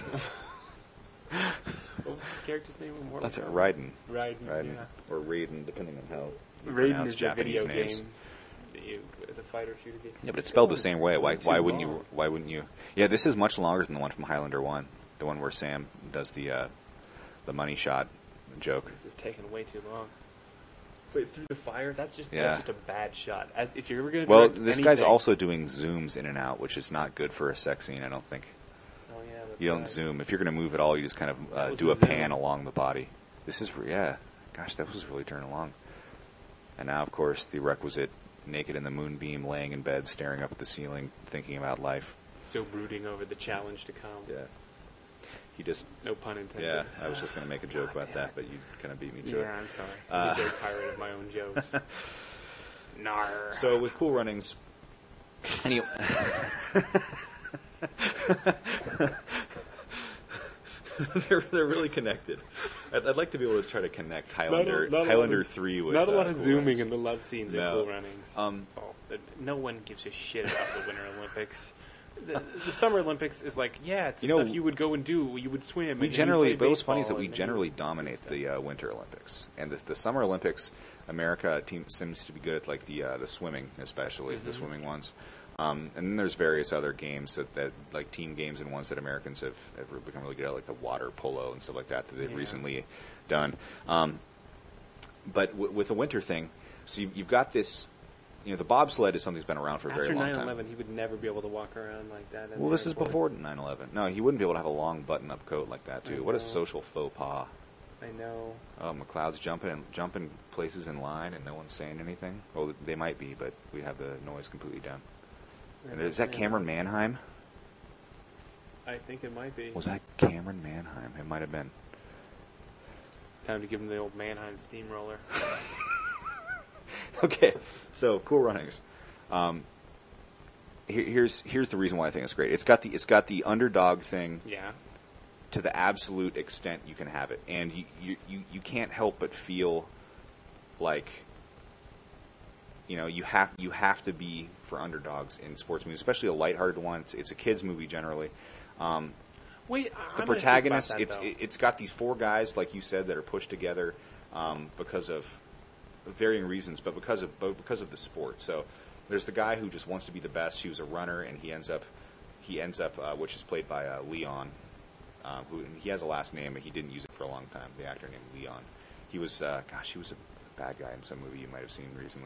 What was his character's name in Mortal That's it, Kombat? Raiden. Raiden. Raiden. Yeah. Or Raiden, depending on how you Raiden pronounce is a Japanese video names. game that you, it's a fighter shooter game. Yeah, but it's spelled the same way. Why? Too Why wouldn't long. you? Why wouldn't you? Yeah, this is much longer than the one from Highlander One, the one where Sam does the uh, the money shot joke. This is taking way too long. Wait, through the fire? That's just Yeah. that's just a bad shot. As if you're ever gonna Well, direct this guy's anything- also doing zooms in and out, which is not good for a sex scene. I don't think. Oh yeah, that's You don't right. zoom. If you're going to move at all, you just kind of That uh, was do the a zoom. pan along the body. This is re- yeah. Gosh, that was really turning along. And now, of course, the requisite naked in the moonbeam, laying in bed, staring up at the ceiling, thinking about life. So brooding over the challenge to come. Yeah. He just. No pun intended. Yeah, I was just going to make a joke about that, but you kind of beat me to Yeah, it. I'm sorry. Uh, I'm a joke pirate of my own jokes. Nar. So with Cool Runnings, Anyway. they're they're really connected. I'd, I'd like to be able to try to connect Highlander not a, not Highlander of, three with not a lot uh, of Cool zooming Runnings. in the love scenes No. at Cool Runnings. Um, oh, the, no one gives a shit about the Winter Olympics. The, the Summer Olympics is like, yeah, it's the You know, stuff you would go and do. You would swim. We and generally, you but what's funny is that baseball we and generally you would do dominate stuff. the uh, Winter Olympics, and the, the Summer Olympics, America team seems to be good at like the uh, the swimming, especially Mm-hmm. the swimming ones. Um, and then there's various other games that, that like team games and ones that Americans have, have become really good at, like the water polo and stuff like that that they've Yeah. recently done. Um, but w- with the winter thing, so you've, you've got this. You know, the bobsled is something that's been around for a After very long nine time. eleven, he would never be able to walk around like that. at Well, the this is airport. before nine eleven. No, he wouldn't be able to have a long button-up coat like that, I too. What a know. social faux pas. I know. Oh, McLeod's jumping and jumping places in line, and no one's saying anything. Well, they might be, but we have the noise completely down. And is that Cameron Manheim? I think it might be. Was that Cameron Manheim? It might have been. Time to give him the old Mannheim steamroller. Okay, so Cool Runnings. Um, here, here's here's the reason why I think it's great. It's got the it's got the underdog thing Yeah. to the absolute extent you can have it, and you you, you, you can't help but feel like you know you have you have to be for underdogs in sports movies, especially a lighthearted one. It's, it's a kids movie generally. Um, Wait, the I'm protagonist, gonna think about that, it's though. it's got these four guys, like you said, that are pushed together um, because of varying reasons, but because of but because of the sport. So there's the guy who just wants to be the best. He was a runner, and he ends up he ends up uh, which is played by uh, Leon. Uh, who and he has a last name, but he didn't use it for a long time. The actor named Leon. He was uh, gosh, he was a bad guy in some movie you might have seen recently.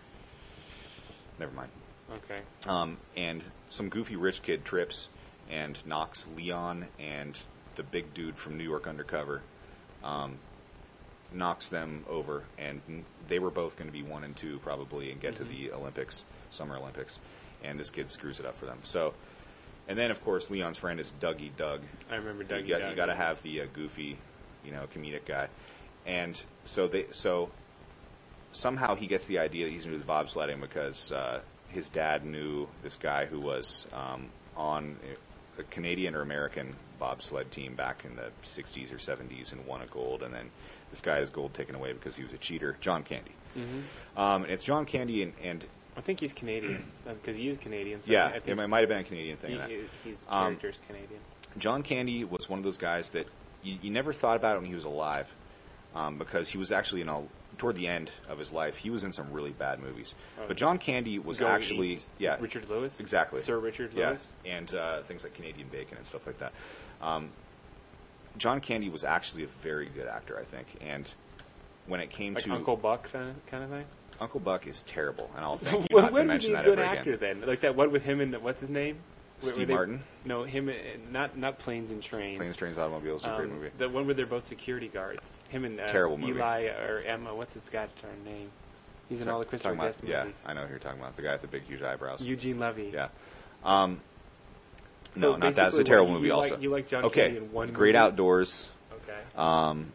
Never mind. Okay. Um, and some goofy rich kid trips and knocks Leon and the big dude from New York Undercover, um, knocks them over, and they were both going to be one and two probably and get Mm-hmm. to the Olympics, Summer Olympics, and this kid screws it up for them. So, and then of course Leon's friend is Dougie Doug. I remember Dougie You got, Doug. you got to have the uh, goofy, you know, comedic guy, and so they so somehow he gets the idea that he's going to do the bobsledding because uh, his dad knew this guy who was um, on a Canadian or American bobsled team back in the sixties or seventies and won a gold, and then this guy has gold taken away because he was a cheater. John Candy. Mm-hmm. Um, and it's John Candy, and, and I think he's Canadian because he is Canadian. So yeah, I think it might have been a Canadian thing. he, in that. he's Um, character's Canadian. John Candy was one of those guys that you, you never thought about when he was alive, um, because he was actually in a toward the end of his life he was in some really bad movies. Oh. But John Candy was Going actually East. yeah Richard Lewis. exactly Sir Richard yeah Lewis. and uh, things like Canadian Bacon and stuff like that. Um, John Candy was actually a very good actor, I think, and when it came Like to Uncle Buck kind of, kind of thing. Uncle Buck is terrible, and I'll thank you When not to was mention he a that good ever actor again. then? Like that one with him and what's his name? Where- Steve where they- Martin? No, him. and- Not not Planes and Trains. Planes, Trains, Automobiles is a great Um, movie. The one where they're both security guards. Him and uh, Terrible movie. Eli or Emma. What's his goddamn name? He's in all the Christopher Talking about- Guest yeah, movies. I know who you're talking about. The guy with the big, huge eyebrows. Eugene Levy. Yeah. Um, So no, not that. It's a basically, terrible what, movie. you Also, like, you like John okay. Candy in one Great movie? Outdoors. Okay. Um,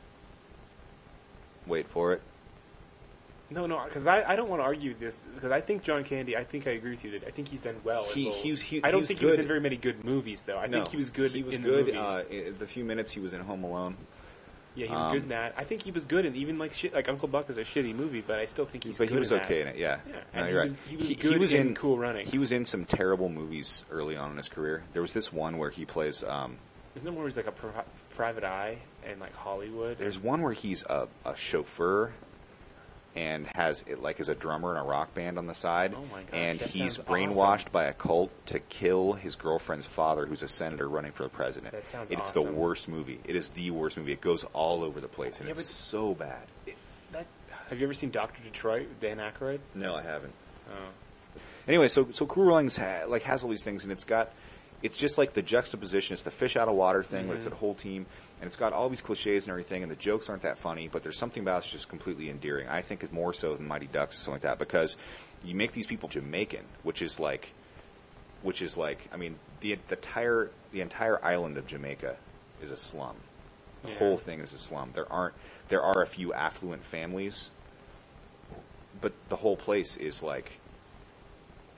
wait for it. No, no, because I, I don't want to argue this because I think John Candy. I think I agree with you that I think he's done well. in He- roles. he's- he- I he don't was think he was good. in very many good movies though. I No, think he was good. He was in good. The, movies. uh, in the few minutes he was in Home Alone. yeah, he was um, good in that. I think he was good in even like shit. Like Uncle Buck is a shitty movie, but I still think he's. But good he was in okay that. in it. Yeah. Yeah, No, and you're he right. was- he was good in Cool Runnings. He was in some terrible movies early on in his career. There was this one where he plays. Um, Isn't there one where he's like a pri- private eye in like Hollywood? there's one where he's a, a chauffeur. And has it like as a drummer in a rock band on the side, Oh my gosh, and that he's sounds brainwashed awesome. by a cult to kill his girlfriend's father, who's a senator running for the president. That sounds It's awesome. the worst movie. It is the worst movie. It goes all over the place, and Yeah, it's but- so bad. That, have you ever seen Doctor Detroit with Dan Aykroyd? No, I haven't. Oh. Anyway, so so Cool Runnings ha- like has all these things, and it's got, it's just like the juxtaposition. It's the fish out of water thing, but it's Mm-hmm. a whole team, and it's got all these cliches and everything, and the jokes aren't that funny, but there's something about it's just completely endearing. I think it's more so than Mighty Ducks or something like that, because you make these people Jamaican, which is like, which is like, I mean, the the entire the entire island of Jamaica is a slum. The Yeah. whole thing is a slum. There aren't there are a few affluent families, but the whole place is like.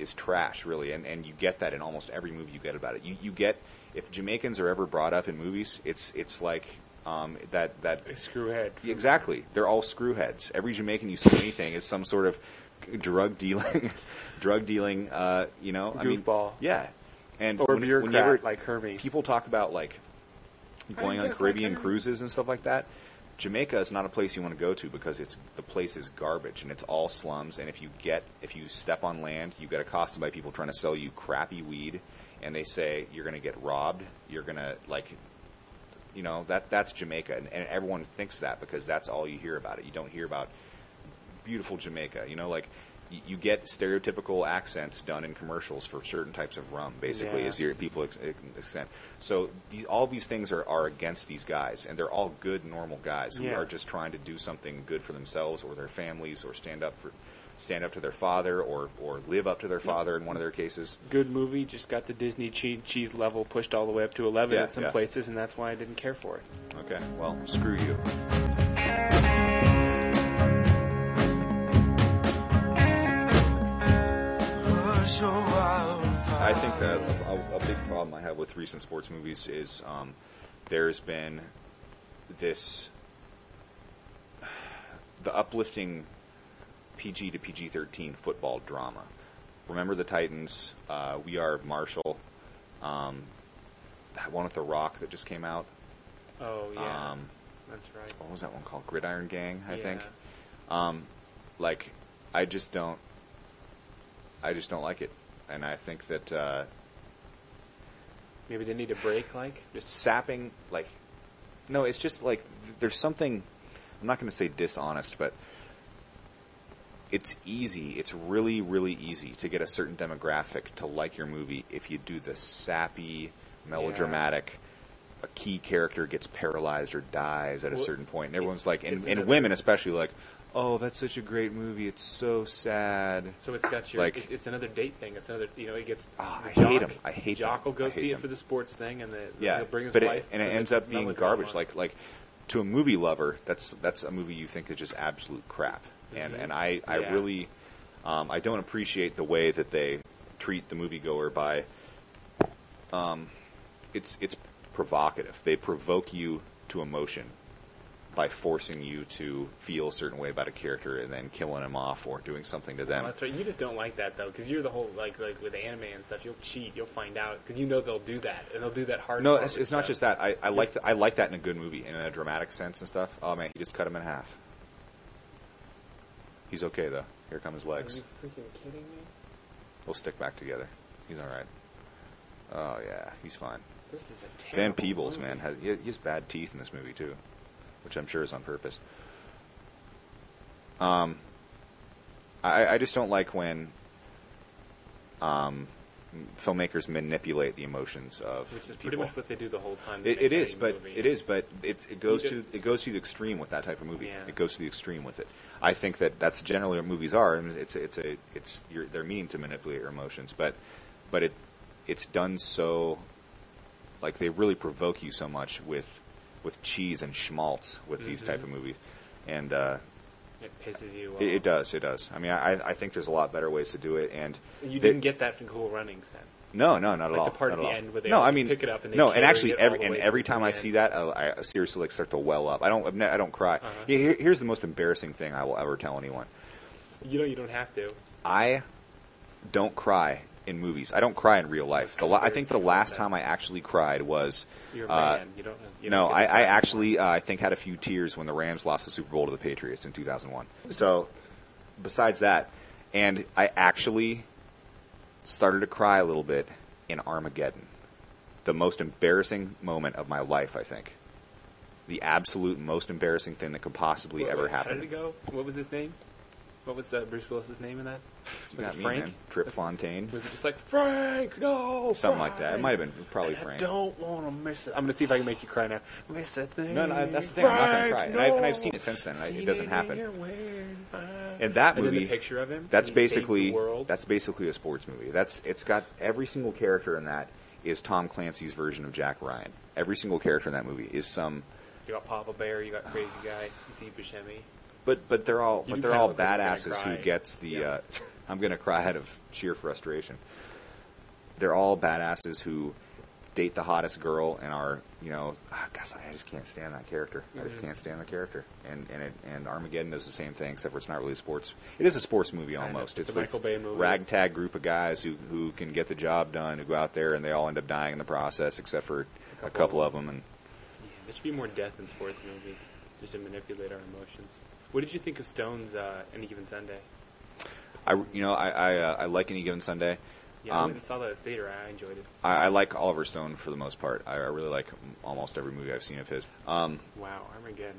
is trash, really, and and you get that in almost every movie you get about it. You you get if Jamaicans are ever brought up in movies, it's it's like um, that that A screwhead. from- exactly. They're all screwheads. Every Jamaican you see in anything is some sort of drug dealing, drug dealing. Uh, you know, I mean, Goofball. yeah. And Or when, bureaucrat when you ever, like Hermes. people talk about like going I'm on just Caribbean like Hermes. cruises and stuff like that. Jamaica is not a place you want to go to because it's the place is garbage and it's all slums. And if you get if you step on land, you get accosted by people trying to sell you crappy weed, and they say you're going to get robbed. You're going to like, you know, that that's Jamaica, and, and everyone thinks that because that's all you hear about it. You don't hear about beautiful Jamaica. You know, like y- you get stereotypical accents done in commercials for certain types of rum. Basically, Yeah. is your people ex- accent. So these all these things are, are against these guys, and they're all good, normal guys who Yeah. are just trying to do something good for themselves or their families, or stand up for stand up to their father, or or live up to their father in one of their cases. Good movie, just got the Disney cheese, cheese level pushed all the way up to eleven Yeah, in some yeah. places, and that's why I didn't care for it. Okay, well, screw you. I think uh, a, a big problem I have with recent sports movies is um, there's been this the uplifting P G to P G thirteen football drama. Remember the Titans? Uh, We Are Marshall. Um, that one with The Rock that just came out. Oh yeah, Um, that's right. what was that one called? Gridiron Gang, I Yeah. think. Um, like, I just don't. I just don't like it, and I think that uh, Maybe they need a break, like just sapping, like, no, it's just like th- there's something. I'm not going to say dishonest, but it's easy. It's really, really easy to get a certain demographic to like your movie if you do the sappy, melodramatic. A key character gets paralyzed or dies at a Well, certain point, and everyone's like, and, it's and another- women especially, like, oh, that's such a great movie. It's so sad. So it's got your. Like- it's, it's another date thing. It's another. You know, it gets. Ah, I Jock- hate 'em. I hate Jock them. will go I hate see it them. for the sports thing, and the, Yeah, he'll bring his but wife. it, and it for ends the up being melodrama. garbage. Like like to a movie lover, that's that's a movie you think is just absolute crap. And Mhm. and I I Yeah. really um, I don't appreciate the way that they treat the moviegoer by. Um, it's it's provocative. They provoke you to emotion by forcing you to feel a certain way about a character and then killing him off or doing something to them. Oh, that's right. You just don't like that though, because you're the whole like like with anime and stuff. You'll cheat. You'll find out because you know they'll do that, and they'll do that hard. No, it's, it's not just that. I, I like th- I like that in a good movie, in a dramatic sense and stuff. Oh man, he just cut him in half. He's okay though. Here come his Are legs. you freaking kidding me? We'll stick back together. He's all right. Oh yeah, he's fine. This is a Van terrible Peebles, movie. man, has, he he has bad teeth in this movie too, which I'm sure is on purpose. Um, I, I just don't like when um, filmmakers manipulate the emotions of Which is people. pretty much what they do the whole time. they It, make it is, any but movie. it is, but it's, it goes You to do- it goes to the extreme with that type of movie. Yeah. It goes to the extreme with it. I think that that's generally what movies are. I mean, it's a, it's a it's you're, they're meaning to manipulate your emotions, but but it it's done so like they really provoke you so much with with cheese and schmaltz with these type Mhm. of movies, and uh, It pisses you off. it, it does it does. I mean, I I think there's a lot better ways to do it, and You they- didn't get that from Cool Runnings then. No, no, not at Like all. the part not at the all. end where they no, all I just mean, pick it up and they no, and carry actually, it all every the and way every to time the I end. see that, I, I seriously like start to well up. I don't, I'm not- I don't cry. Uh-huh. Here, here's the most embarrassing thing I will ever tell anyone. You know you don't have to. I don't cry in movies. I don't cry in real life. The la- I think the Embarrassing last about time I actually cried was. You're a uh, man. You don't. You no, don't get I, to I cry actually uh, I think had a few tears when the Rams lost the Super Bowl to the Patriots in two thousand one. So, besides that, and I actually started to cry a little bit in Armageddon, the most embarrassing moment of my life. I think the absolute most embarrassing thing that could possibly Wait, ever wait, happen. How did it go? What was his name? What was uh, Bruce Willis's name in that? You Was got it me, Frank? man. Trip Fontaine, Was it just like Frank? No, something like that. It Frank. might have been probably And I Frank. don't want to miss it. I'm gonna see if I can make you cry now. Miss a thing. No, no, that's the thing. I'm not going to Frank, cry, and, I, and I've no. seen it since then. And I, it Seen doesn't in happen. your wearing fine. And that And then movie, the picture of him. that's and he saved basically the world. that's basically a sports movie. That's it's got every single character in that is Tom Clancy's version of Jack Ryan. Every single character in that movie is some. You got Papa Bear. You got Crazy Guy. Steve Buscemi. But but they're all You but do they're kinda all look like you're gonna badasses who cry. gets the. Yeah. Uh, I'm gonna cry out of sheer frustration. They're all badasses who date the hottest girl and are, you know, ah, gosh, I just can't stand that character. I just Mhm. can't stand the character. And and it, and Armageddon does the same thing, except for it's not really a sports. It is a sports movie Kind of. almost. It's It's a this Michael Bay movie. ragtag group of guys who who can get the job done, who go out there and they all end up dying in the process, except for a couple of them. And Yeah, there should be more death in sports movies, just to manipulate our emotions. What did you think of Stone's uh, Any Given Sunday? I, you know, I I, uh, I like Any Given Sunday. Yeah, I Um, went and saw that at the theater. I enjoyed it. I, I like Oliver Stone for the most part. I, I really like almost every movie I've seen of his. Um, Wow, Armageddon.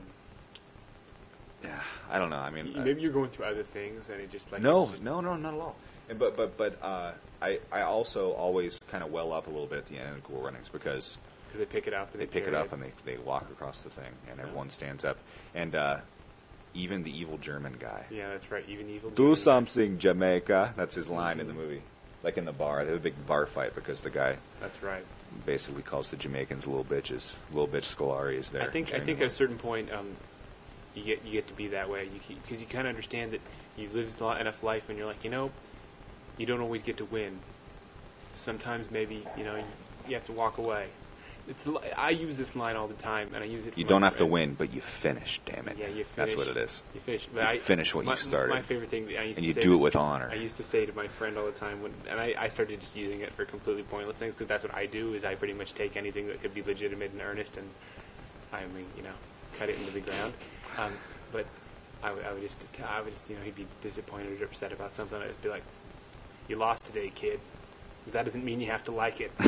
yeah, I don't know. I mean, uh, Maybe you're going through other things, and it just like no, it's just- no, no, not at all. And, but but but uh, I I also always kind of well up a little bit at the end of Cool Runnings because because they pick it up and they pick it carry up and they they walk across the thing and Yeah. everyone stands up and uh, even the evil German guy. Yeah, that's right. Even evil. Do German. something, Jamaica. That's his line in the movie. Like in the bar, they have a big bar fight because the guy That's right. basically calls the Jamaicans little bitches. Little bitch Scolari is there. I think I cheering think them at a certain point, um, you get you get to be that way. You because you kind of understand that you've lived a lot, enough life, and you're like, you know, you don't always get to win. Sometimes maybe you know you, you have to walk away. It's li- I use this line all the time, and I use it. For You my don't have to friends. win, but you finish. Damn it. Yeah, you That's finish. what it is. You finish. You But I, finish what my, you've started. My favorite thing, that I used And to you say do to- it with honor. I used to say to my friend all the time, when, and I, I started just using it for completely pointless things because that's what I do. Is I pretty much take anything that could be legitimate and earnest, and I mean, you know, cut it into the ground. Um, but I would, I would just, I would just, you know, he'd be disappointed or upset about something. I'd be like, "You lost today, kid. That doesn't mean you have to like it."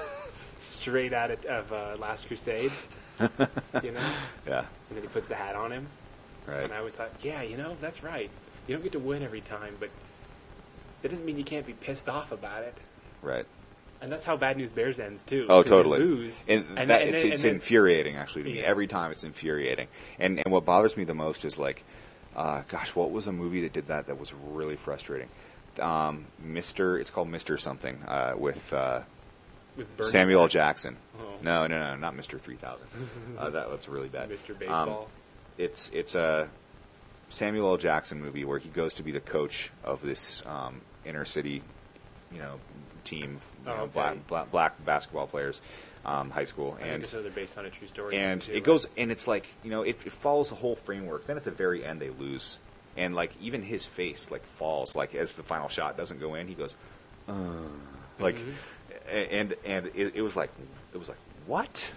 Straight out of, of uh, Last Crusade, you know. Yeah. And then he puts the hat on him. Right. And I always thought, yeah, you know, that's right. You don't get to win every time, but that doesn't mean you can't be pissed off about it. Right. And that's how Bad News Bears ends, too. Oh, 'cause they totally. lose. And, And that, then- it's and it's then- infuriating, actually, to me. Yeah. Every time it's infuriating. And and what bothers me the most is, like, uh, gosh, what was a movie that did that that was really frustrating? Um, Mister It's called Mister something uh, with uh, With Bernard. Samuel L. Jackson. Oh. No, no, no, not Mister three thousand. uh, that, that's really bad. Mister Um, Baseball. it's it's a Samuel L. Jackson movie where he goes to be the coach of this um, inner city, you know, team, you Oh, know, okay. black, black black basketball players, um, high school, I think and it's another based on a true story. and too, it right? goes and it's like you know it, it follows the whole framework. Then at the very end they lose, and like even his face like falls like as the final shot doesn't go in, he goes, uh, like, Mhm. a- and and it, it was like it was like what?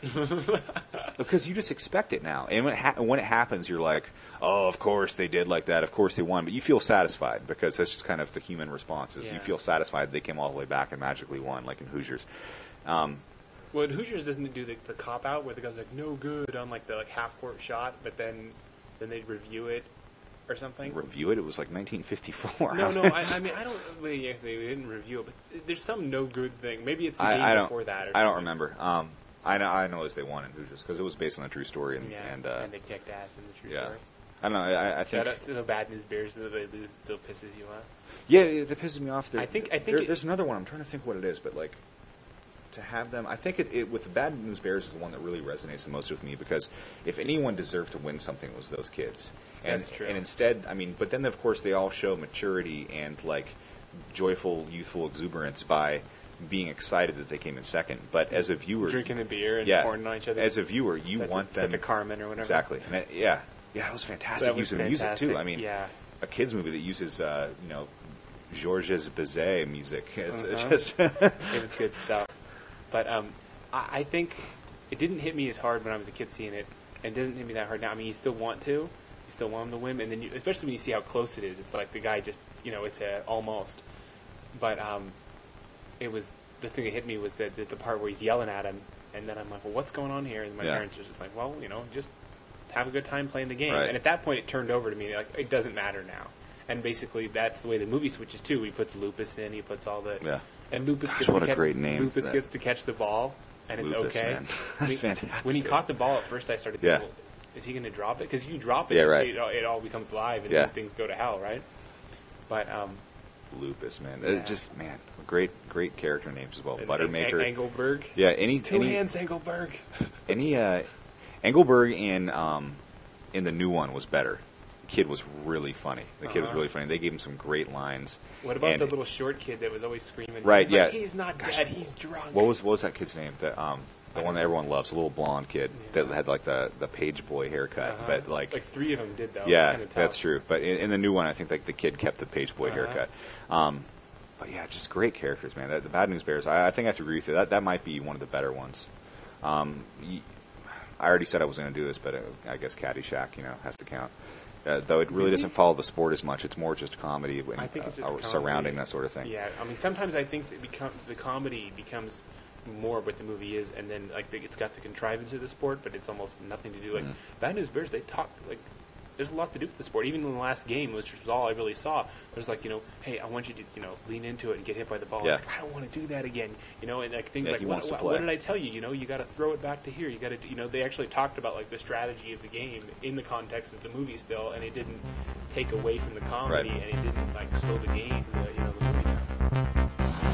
Because you just expect it now, and when it, ha- when it happens, you're like, oh, of course they did like that, of course they won, but you feel satisfied because that's just kind of the human response. Is Yeah. you feel satisfied they came all the way back and magically won, like in Hoosiers. Um, Well, in Hoosiers doesn't do the, the cop out where the guy's like, no good on like the like half court shot, but then then they review it or something. review it. It was like nineteen fifty-four. No, no. I, I mean, I don't. Well, yeah, they didn't review it, but there's some no good thing. Maybe it's the game I, I don't. before that. Or I don't something. remember. Um, I know. I know as they won in Hoosiers because it was based on a true story, and Yeah, and, uh, and they kicked ass in the true yeah. story. I don't know. I, I think. Yeah, that's so Bad News Bears that they lose. It still pisses you off. Yeah, it, that pisses me off. There, I think- I think there, it- there's another one. I'm trying to think what it is, but like to have them. I think it, it with the Bad News Bears is the one that really resonates the most with me because if anyone deserved to win something, it was those kids. And, That's true. And instead, I mean, but then of course they all show maturity and like joyful, youthful exuberance by being excited that they came in second. But as a viewer, Drinking a beer and yeah, pouring on each other. as a viewer, you Set to- want set them to Carmen or whatever. exactly. And it, yeah, yeah, it was fantastic That was use of music fantastic. too. I mean, yeah. a kids movie that uses uh, you know Georges Bizet music. It's, it's Uh-huh. just It was good stuff. But um, I, I think it didn't hit me as hard when I was a kid seeing it, and it doesn't hit me that hard now. I mean, you still want to, you still want them to win, and then you, especially when you see how close it is, it's like the guy just, you know, it's a almost. But um, it was the thing that hit me was that the, the part where he's yelling at him, and then I'm like, well, what's going on here? And my Yeah. parents are just like, well, you know, just have a good time playing the game. Right. And at that point, it turned over to me like it doesn't matter now. And basically, that's the way the movie switches too. He puts Lupus in, he puts all the yeah. and Lupus Gosh, gets what to a catch, great name Lupus for that. gets to catch the ball, and it's Lupus, okay. man. That's When- fantastic. When he caught the ball at first, I started Yeah. thinking, well, is he going to drop it? Because if you drop it, Yeah, right. it, all- it all becomes live, and Yeah. then things go to hell, right? But um, Lupus, man. Yeah. It just man, great great character names as well. and- Buttermaker. and Engelberg, yeah, any two any hands, Engelberg. any uh, Engelberg in um in the new one was better. kid was really funny. The kid was Uh-huh. really funny. They gave him some great lines. What about And- the little short kid that was always screaming? Right, He's yeah. Like, he's not dead. He's drunk. What was what was that kid's name? The um the I one don't that everyone loves, the little blonde kid Yeah. that had like the the page boy haircut, Uh-huh. but like, like three of them did though. yeah, It's kinda tough. that's true. But in, in the new one, I think like the kid kept the page boy Uh-huh. haircut. Um, but yeah, just great characters, man. The, the Bad News Bears. I, I think I have to agree with you. That that might be one of the better ones. Um, y- I already said I was going to do this, but uh, I guess Caddyshack, you know, has to count. Uh, though it really, Really? doesn't follow the sport as much. It's more just comedy and, I think it's uh, just uh, a surrounding comedy. that sort of thing. Yeah, I mean, sometimes I think that become the comedy becomes more what the movie is, and then like the, it's got the contrivance of the sport, but it's almost nothing to do. Like Mhm. Bad News Bears, they talk like there's a lot to do with the sport. Even in the last game, which was all I really saw, there's like, you know, hey, I want you to, you know, lean into it and get hit by the ball. Yeah. It's like, I don't want to do that again, you know, and like things Yeah, like he what, wants to what, play. what did I tell you? You know, you got to throw it back to here. You got to, you know, they actually talked about like the strategy of the game in the context of the movie still, and it didn't take away from the comedy, Right. and it didn't like slow the game, the, you know, the movie down.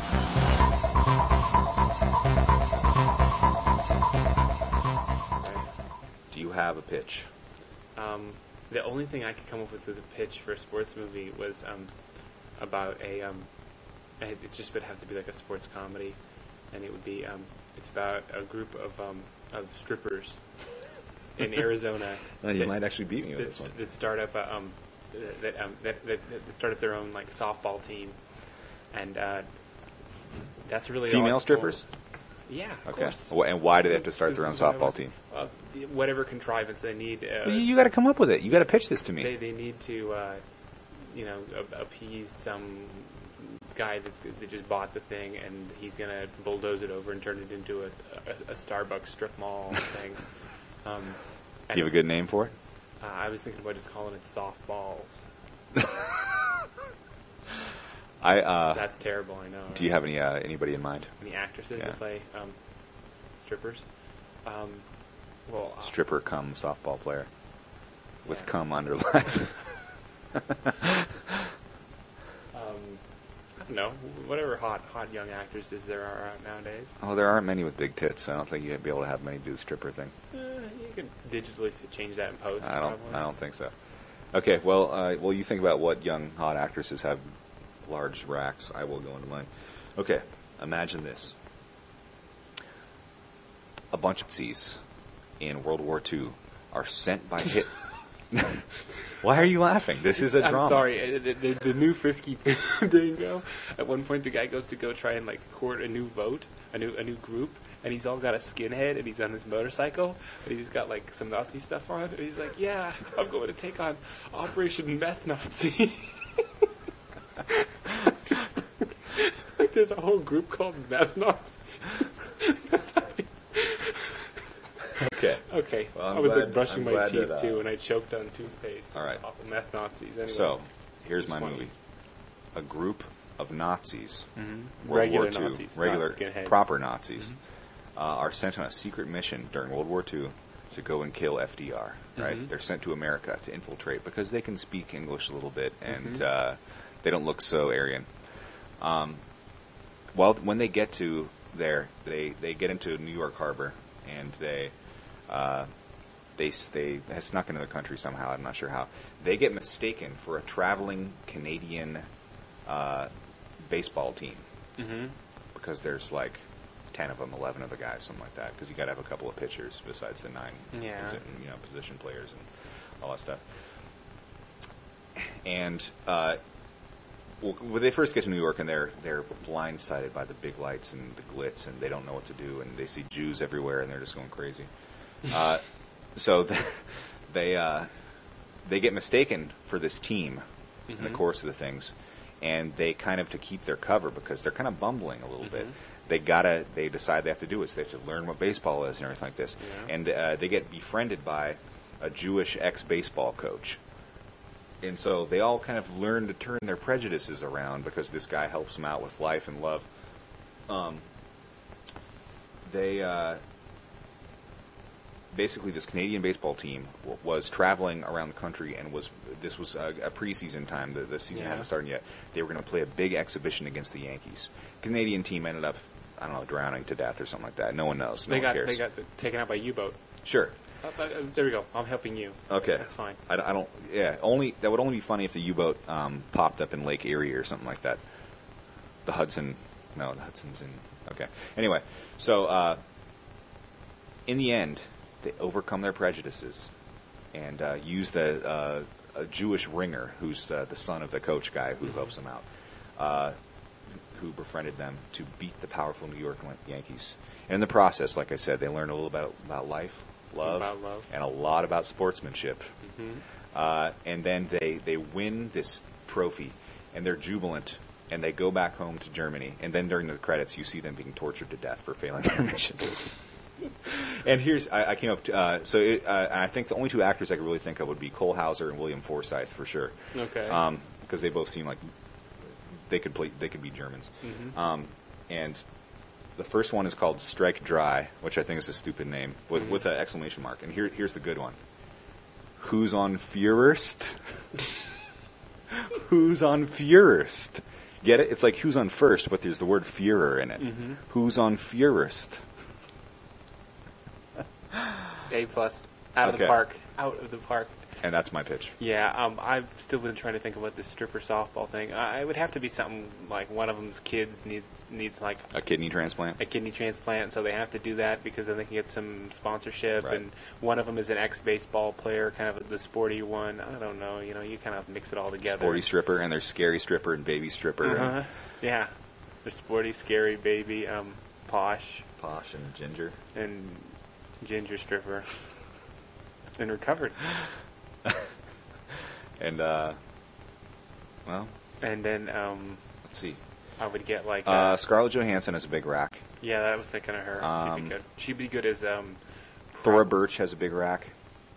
Do you have a pitch? Um, the only thing I could come up with as a pitch for a sports movie was um, about a. Um, it it just would have to be like a sports comedy, and it would be. Um, it's about a group of um, of strippers in Arizona. Uh, you that- might actually beat me with that, this one. st- that start up a, um, that, um, that, that that start up their own like softball team, and uh, that's really all I Female can strippers? come up with. Yeah, of Okay. course. Wh- And why do they This have to is- start this their own is what I softball was- team? Uh, whatever contrivance they need. Uh, Well, you, you got to come up with it. You got to pitch this to me. They they need to, uh, you know, a- appease some guy that's that just bought the thing, and he's gonna bulldoze it over and turn it into a a, a Starbucks strip mall thing. Um, Do you have a good name for it? Uh, I was thinking about just calling it softballs. I. Uh, That's terrible, I know. do you have any uh, anybody in mind? any actresses Yeah. that play um, strippers? Um, well, uh, Stripper cum softball player with Yeah. cum underlined. um, I don't know. Whatever hot hot young actresses there are out nowadays. Oh, there aren't many with big tits. So I don't think you'd be able to have many do the stripper thing. Uh, you can digitally f- change that in post. I don't. probably. I don't think so. Okay. Well, uh, well, you think about what young hot actresses have large racks. I will go into mine. Okay. Imagine this: a bunch of Nazis in World War Two are sent by Hit. Why are you laughing? This is a I'm drama. sorry. uh, The, the, the new Frisky Dingo. At one point, the guy goes to go try and like court a new vote, a new a new group, and he's all got a skinhead, and he's on his motorcycle, and he's got like some Nazi stuff on, and he's like, "Yeah, I'm going to take on Operation Meth Nazi." Just, like, there's a whole group called Meth Nazis. That's how he- Okay. Okay, Well, I'm I was glad- like brushing I'm my glad teeth that, uh, too, and I choked on toothpaste. All right. Awful meth Nazis. Anyway. So, here's It's my funny. movie: a group of Nazis, Mhm. World Regular War Two, Nazis, regular not skinheads. proper Nazis, uh, are sent on a secret mission during World War Two to go and kill F D R. Right? Mhm. They're sent to America to infiltrate because they can speak English a little bit and Mhm. uh, they don't look so Aryan. Um, well, when they get to there, they they get into New York Harbor and they. Uh, They s- they have snuck into the country somehow. I'm not sure how. They get mistaken for a traveling Canadian uh, baseball team Mm-hmm. because there's like ten of them, eleven of the guys, something like that. Because you got to have a couple of pitchers besides the nine, Yeah. posi- you know, position players and all that stuff. And uh, well, when they first get to New York, and they're they're blindsided by the big lights and the glitz, and they don't know what to do, and they see Jews everywhere, and they're just going crazy. Uh, so the, they uh, they get mistaken for this team in the Mhm. course of the things, and they kind of to keep their cover because they're kind of bumbling a little bit. Mhm. They gotta they decide they have to do it. So they have to learn what baseball is and everything like this. Yeah. And uh, they get befriended by a Jewish ex-baseball coach. And so they all kind of learn to turn their prejudices around because this guy helps them out with life and love. Um, they uh, basically this Canadian baseball team w- was traveling around the country and was this was a, a preseason time. The, the season Yeah. hadn't started yet. They were going to play a big exhibition against the Yankees. Canadian team ended up, I don't know, drowning to death or something like that. No one knows. No They one got cares. they got the, taken out by U-boat. Sure. Uh, uh, there we go. I'm helping you. Okay. That's fine. I, I don't. Yeah. Only that would only be funny if the U-boat um, popped up in Lake Erie or something like that. The Hudson. No, the Hudson's in. Okay. Anyway, so uh, in the end, they overcome their prejudices and uh, use the uh, a Jewish ringer, who's uh, the son of the coach guy who Mm-hmm. helps them out, uh, who befriended them to beat the powerful New York Yankees. And in the process, like I said, they learn a little about about life, love, About love. and a lot about sportsmanship. Mhm. Uh, and then they, they win this trophy, and they're jubilant, and they go back home to Germany. And then during the credits, you see them being tortured to death for failing their mission. And here's, I, I came up to, uh, so it, uh, and I think the only two actors I could really think of would be Cole Hauser and William Forsythe for sure. Okay. Um, because they both seem like they could play, they could be Germans. Mhm. Um, and the first one is called Strike Dry, which I think is a stupid name, with, Mhm. with an exclamation mark. And here, here's the good one. Who's on Führerst? Who's on Führerst? Get it? It's like who's on first, but there's the word Führer in it. Mhm. Who's on Führerst? A plus. Out of Okay. the park. Out of the park. And that's my pitch. Yeah, um, I've still been trying to think about this stripper softball thing. Uh, it would have to be something like one of them's kids needs needs like A kidney transplant? a kidney transplant, so they have to do that because then they can get some sponsorship. Right. And one of them is an ex-baseball player, kind of the sporty one. I don't know. You know, you kind of mix it all together. Sporty stripper, and there's scary stripper and baby stripper. Uh-huh. And Yeah, they're sporty, scary, baby, um, posh, Posh and Ginger. and ginger stripper, and recovered. And, uh, well, And then um, let's see. I would get like Uh, uh, Scarlett Johansson has a big rack. yeah, I was thinking of her. She'd um, be good. She'd be good as um. Thora prob- Birch has a big rack.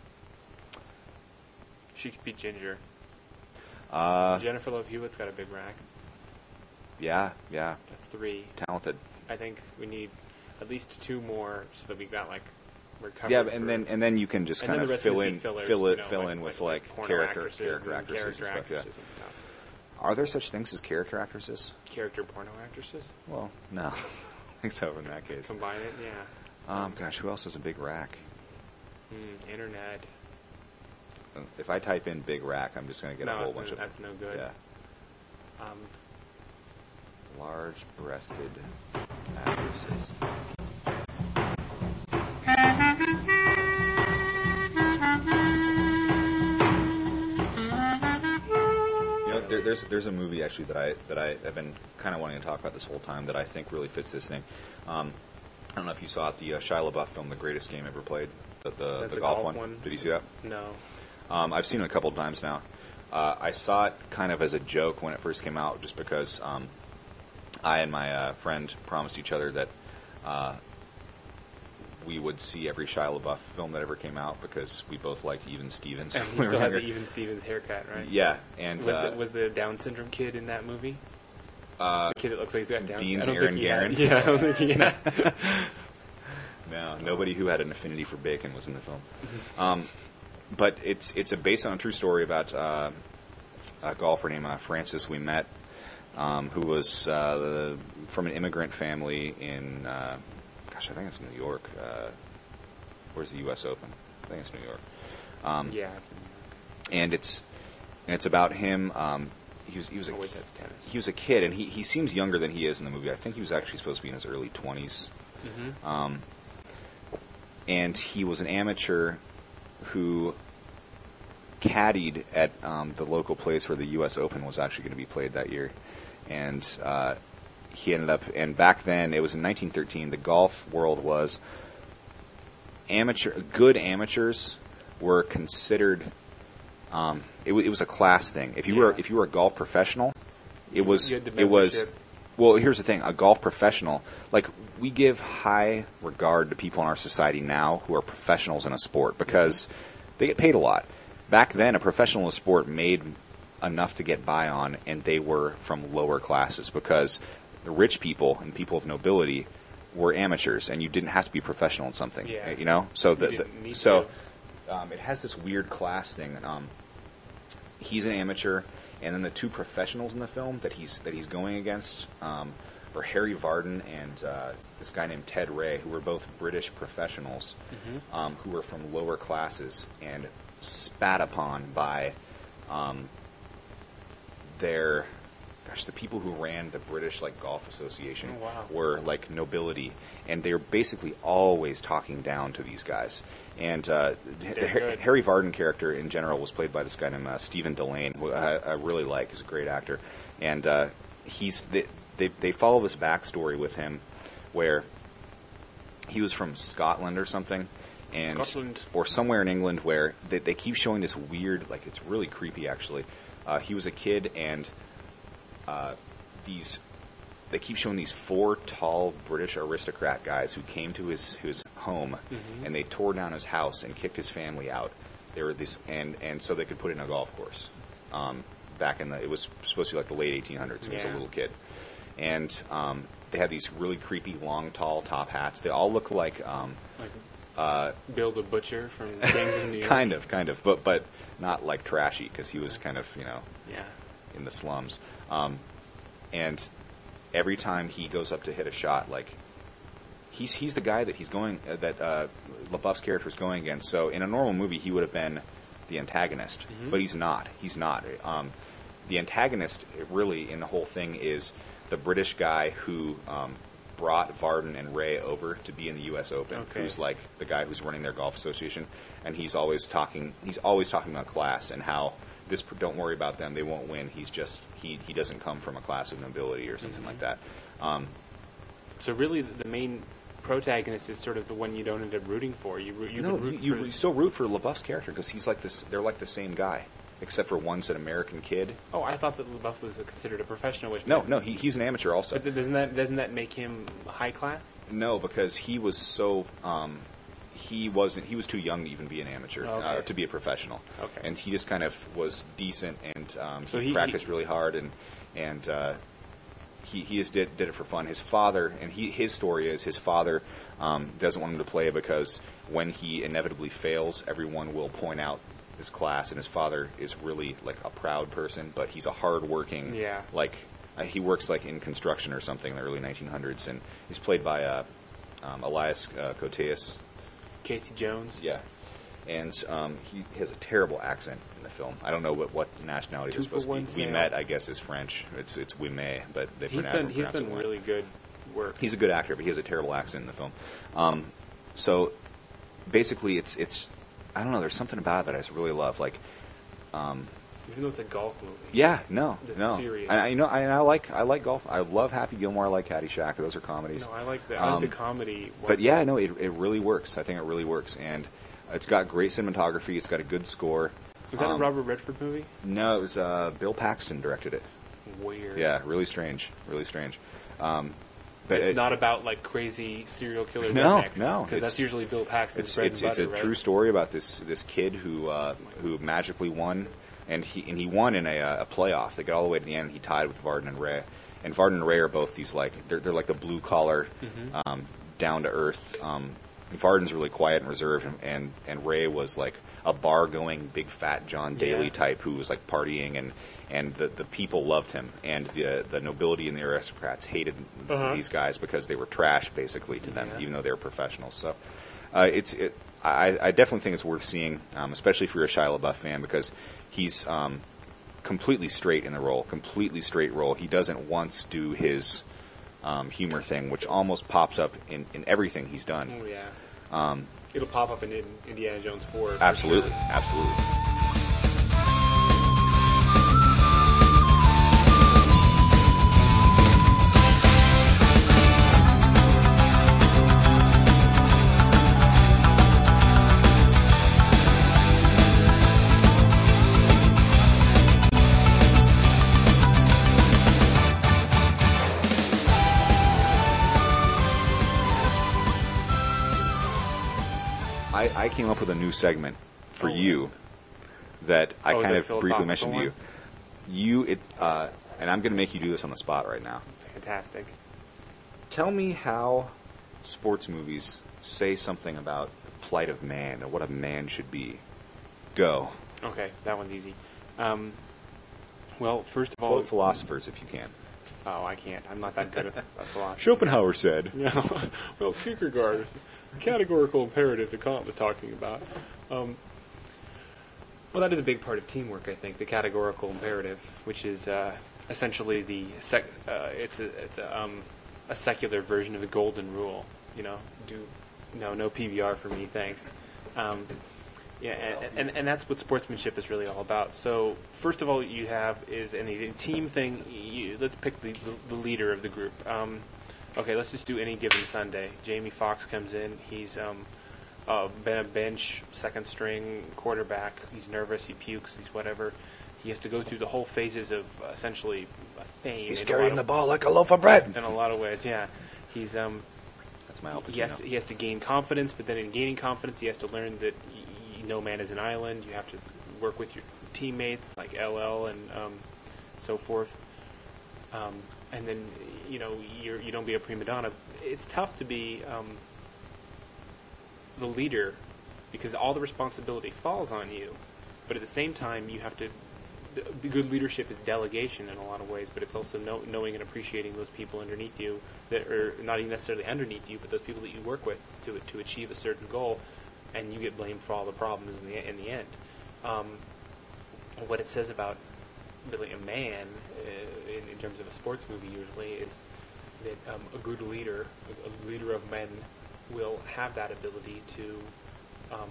She could be Ginger. Uh, Jennifer Love Hewitt's got a big rack. yeah, yeah. That's three. Talented. I think we need at least two more so that we got like recovered. Yeah, for- and then and then you can just and kind then of the rest fill of in, these fillers, fill you it, know, fill in with like porno character actresses character and actresses character and stuff. Yeah. actresses and stuff. Are there such things as character actresses? Character porno actresses. Well, no. I think so in that case. Combine it, yeah. Um, gosh, who else has a big rack? Mm, internet. If I type in big rack, I'm just going to get no, a whole that's, bunch no, of that's no good. yeah, Um, large-breasted actresses. You know, there, there's there's a movie actually that I that I have been kind of wanting to talk about this whole time that I think really fits this thing. Um, I don't know if you saw it, the uh, Shia LaBeouf film, The Greatest Game Ever Played, the the, That's the a golf, golf one. one? Did you see that? no. Um, I've seen it a couple of times now. Uh, I saw it kind of as a joke when it first came out, just because um, I and my uh, friend promised each other that uh, we would see every Shia LaBeouf film that ever came out because we both liked Even Stevens. And when you we still were have the younger. Even Stevens haircut, right? Yeah, and Was, uh, the, was the Down syndrome kid in that movie? uh, The kid that looks like he's got Down Beans syndrome. I don't Aaron think he had- Garen? Yeah, I don't think he had. no, nobody who had an affinity for bacon was in the film. Um, but it's it's a based on a true story about uh, a golfer named uh, Francis we met, um, who was uh, the, from an immigrant family in, uh, gosh, I think it's New York. Uh, where's the U S Open? I think it's New York. Um, Yeah. It's and it's and it's about him. Um, he was he was a, oh, wait, that's tennis. he was a kid, and he, he seems younger than he is in the movie. I think he was actually supposed to be in his early twenties. Mm-hmm. Um, and he was an amateur who caddied at um, the local place where the U S Open was actually going to be played that year. And uh, he ended up, and back then, it was in nineteen thirteen, the golf world was amateur, good amateurs were considered, um, it, w- it was a class thing. If you were Yeah. if you were a golf professional, it was, You had the it was, membership. well, here's the thing, a golf professional, like, we give high regard to people in our society now who are professionals in a sport because they get paid a lot. Back then, a professional in a sport made enough to get by on, and they were from lower classes because the rich people and people of nobility were amateurs, and you didn't have to be professional in something. Yeah. You know, so You the, the didn't need so to. um, it has this weird class thing. Um, he's an amateur, and then the two professionals in the film that he's that he's going against um, are Harry Vardon and uh, this guy named Ted Ray, who were both British professionals, Mm-hmm. um, who were from lower classes and spat upon by um, their, gosh, the people who ran the British like Golf Association Oh, wow. were like nobility, and they're basically always talking down to these guys. And uh, the They're Har- good. Harry Vardon character in general was played by this guy named uh, Stephen Delane, who I, I really like. He's a great actor, and uh, he's they, they they follow this backstory with him, where he was from Scotland or something, and Scotland. or somewhere in England, where they, they keep showing this weird, like it's really creepy actually. Uh, he was a kid, and uh, these they keep showing these four tall British aristocrat guys who came to his his home, Mhm. and they tore down his house and kicked his family out. They were this, and and so they could put in a golf course. Um, back in the, it was supposed to be like the late eighteen hundreds. He was a Yeah. little kid, and um, they had these really creepy, long, tall top hats. They all look like. Um, Like uh, Bill the Butcher from Gangs of New York. kind of, kind of, but but not like trashy, because he was kind of, you know, Yeah. in the slums. Um, and every time he goes up to hit a shot, like he's he's the guy that he's going uh, that uh, LaBeouf's character is going against. So in a normal movie, he would have been the antagonist, Mhm. but he's not. He's not. Um, the antagonist, really, in the whole thing is the British guy who um, brought Vardon and Ray over to be in the U S Open, Okay. who's like the guy who's running their golf association, and he's always talking. He's always talking about class and how this. Don't worry about them; they won't win. He's just he he doesn't come from a class of nobility or something Mhm. like that. Um, So really, the the main protagonist is sort of the one you don't end up rooting for. You root, you no, can root you, for you still root for LaBeouf's character because he's like this. They're like the same guy, except for one's an American kid. Oh, I thought that LaBeouf was considered a professional. Which No, meant- no, he, he's an amateur also. But th- doesn't that doesn't that make him high class? No, because he was so um, he wasn't he was too young to even be an amateur uh, Okay. to be a professional. Okay. And he just kind of was decent and um, So he, he- practiced he- really hard and and uh, he he just did did it for fun. His father and he his story is his father um, doesn't want him to play because when he inevitably fails, everyone will point out his class, and his father is really like a proud person, but he's a hard-working Yeah. like uh, he works like in construction or something in the early nineteen hundreds, and he's played by uh, um, Elias uh, Koteas. Casey Jones. Yeah, and um, he has a terrible accent in the film. I don't know what, what nationality Two they're supposed for to one be. We sale. met, I guess, is French. It's it's we may, but they He's pronounce, done he's pronounce done it one. really good work. He's a good actor, but he has a terrible accent in the film. Um, so basically, it's it's I don't know. There's something about it that I just really love. Like, um, Even though it's a golf movie. yeah, no, That's no. serious. I, I you know I, I like I like golf. I love Happy Gilmore. I like Caddyshack. Those are comedies. No, I like the I Um, like the comedy. But ones. yeah, no, it it really works. I think it really works, and it's got great cinematography. It's got a good score. Was that a Um, Robert Redford movie? No, it was uh, Bill Paxton directed it. Weird. Yeah, really strange, really strange. Um, but It's it- not about like crazy serial killer No, rednecks. no, because that's it's- usually Bill Paxton's It's bread it's and it's butter, a right? true story about this this kid who uh, who magically won, and he and he won in a, uh, a playoff. They got all the way to the end. And he tied with Vardon and Ray, and Vardon and Ray are both these like they're they're like the blue collar, Mhm. um, down to earth. Um, Vardon's really quiet and reserved, and, and and Ray was like a bar going big fat John Daly Yeah. type who was like partying and. And the, the people loved him, and the the nobility and the aristocrats hated Uh-huh. these guys because they were trash, basically, to them, Yeah. even though they were professionals. So, uh, it's it, I, I definitely think it's worth seeing, um, especially if you're a Shia LaBeouf fan, because he's um, completely straight in the role, completely straight role. He doesn't once do his um, humor thing, which almost pops up in, in everything he's done. Oh yeah. Um, It'll pop up in in Indiana Jones four. for absolutely, sure. absolutely. I, I came up with a new segment for Oh. you that I Oh, kind the of briefly philosophical mentioned to you. You, it, uh, and I'm going to make you do this on the spot right now. Fantastic. Tell me how sports movies say something about the plight of man or what a man should be. Go. Okay, that one's easy. Um, well, first of all, Quote philosophers if you can. Oh, I can't. I'm not that good at a philosophy. Schopenhauer said. Yeah. Well, Kierkegaard is the categorical imperative that Kant was talking about. Um, well, that is a big part of teamwork, I think, the categorical imperative, which is uh, essentially the sec- uh, it's a it's a, um, a secular version of the golden rule. You know, do no no P B R for me, thanks. Um, Yeah, and, and and that's what sportsmanship is really all about. So first of all, you have is any team thing. You, let's pick the, the the leader of the group. Um, okay, let's just do any given Sunday. Jamie Foxx comes in. He's um, uh, been a bench second string quarterback. He's nervous. He pukes. He's whatever. He has to go through the whole phases of uh, essentially a fame. He's carrying the ball like a loaf of bread. In a lot of ways, yeah. He's um. That's my Al Pacino. He has to he has to gain confidence, but then in gaining confidence, he has to learn that. No man is an island. You have to work with your teammates like L L and um, so forth. Um, and then you know you're, you don't be a prima donna. It's tough to be um, the leader because all the responsibility falls on you. But at the same time, you have to. The good leadership is delegation in a lot of ways, but it's also know, knowing and appreciating those people underneath you that are not even necessarily underneath you, but those people that you work with to to achieve a certain goal. And you get blamed for all the problems in the in the end. Um, what it says about really a man, uh, in, in terms of a sports movie, usually is that um, a good leader, a, a leader of men, will have that ability to um,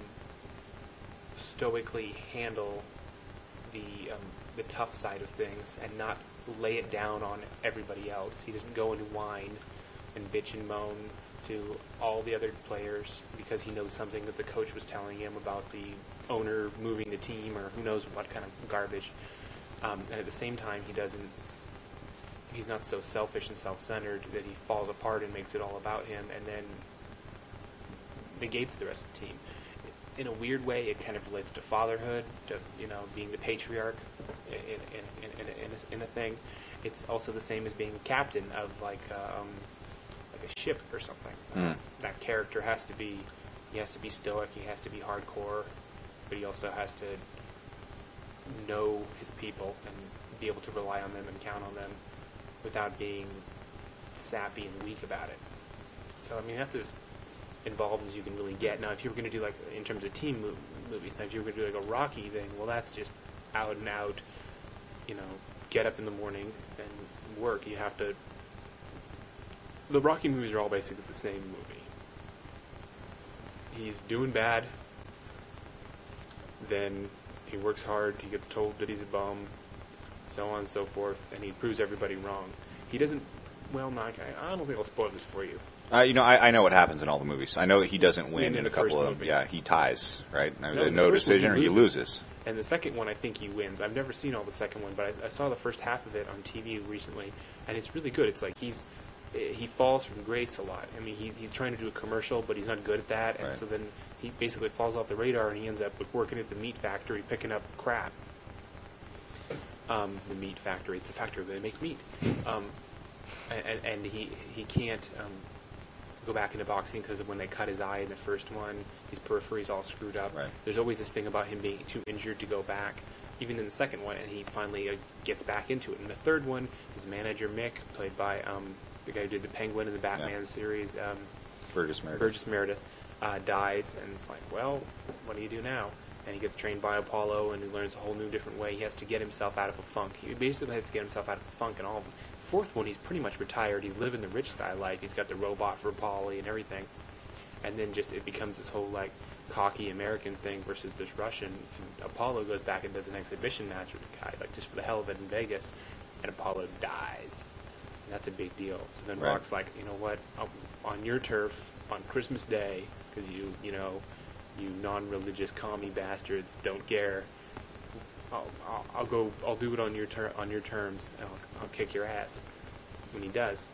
stoically handle the um, the tough side of things and not lay it down on everybody else. He doesn't go and whine and bitch and moan to all the other players because he knows something that the coach was telling him about the owner moving the team or who knows what kind of garbage. Um, and at the same time, he doesn't. He's not so selfish and self-centered that he falls apart and makes it all about him, and then negates the rest of the team. In a weird way, it kind of relates to fatherhood, to you know being the patriarch in in in, in, in, a, in a thing. It's also the same as being the captain of like. Um, a ship or something. Mm. Uh, that character has to be, he has to be stoic, he has to be hardcore, but he also has to know his people and be able to rely on them and count on them without being sappy and weak about it. So, I mean, that's as involved as you can really get. Now, if you were going to do, like, in terms of team mo- movies, now if you were going to do, like, a Rocky thing, well, that's just out and out, you know, get up in the morning and work. You have to The Rocky movies are all basically the same movie. He's doing bad, then he works hard, he gets told that he's a bum, so on and so forth, and he proves everybody wrong. He doesn't, well, no, I I don't think I'll spoil this for you. Uh, you know, I, I know what happens in all the movies. I know he doesn't win In- in in a the first couple of, movie. yeah, he ties, right? No, No, the no first one decision, he or he loses. loses. And the second one, I think he wins. I've never seen all the second one, but I, I saw the first half of it on T V recently, and it's really good. It's like he's he falls from grace a lot. I mean, he, he's trying to do a commercial, but he's not good at that, and Right. so then he basically falls off the radar, and he ends up working at the meat factory picking up crap. Um, the meat factory. It's a factory where they make meat. Um, and, and he he can't um, go back into boxing because of when they cut his eye in the first one. His periphery's all screwed up. Right. There's always this thing about him being too injured to go back, even in the second one, and he finally uh, gets back into it. In the third one, his manager, Mick, played by um, the guy who did the Penguin in the Batman Yeah. series, um, Burgess Meredith. Burgess Meredith, uh, dies, and it's like, well, what do you do now? And he gets trained by Apollo, and he learns a whole new different way. He has to get himself out of a funk. He basically has to get himself out of a funk and all of them. Fourth one, he's pretty much retired. He's living the rich guy life. He's got the robot for Polly and everything. And then just it becomes this whole, like, cocky American thing versus this Russian. And Apollo goes back and does an exhibition match with the guy, like, just for the hell of it in Vegas. And Apollo dies. And that's a big deal. So then Right. Rock's like, you know what, I'll, on your turf, on Christmas Day, because you, you know, you non-religious commie bastards don't care. I'll, I'll, I'll go. I'll do it on your ter- on your terms. And I'll, I'll kick your ass when he does.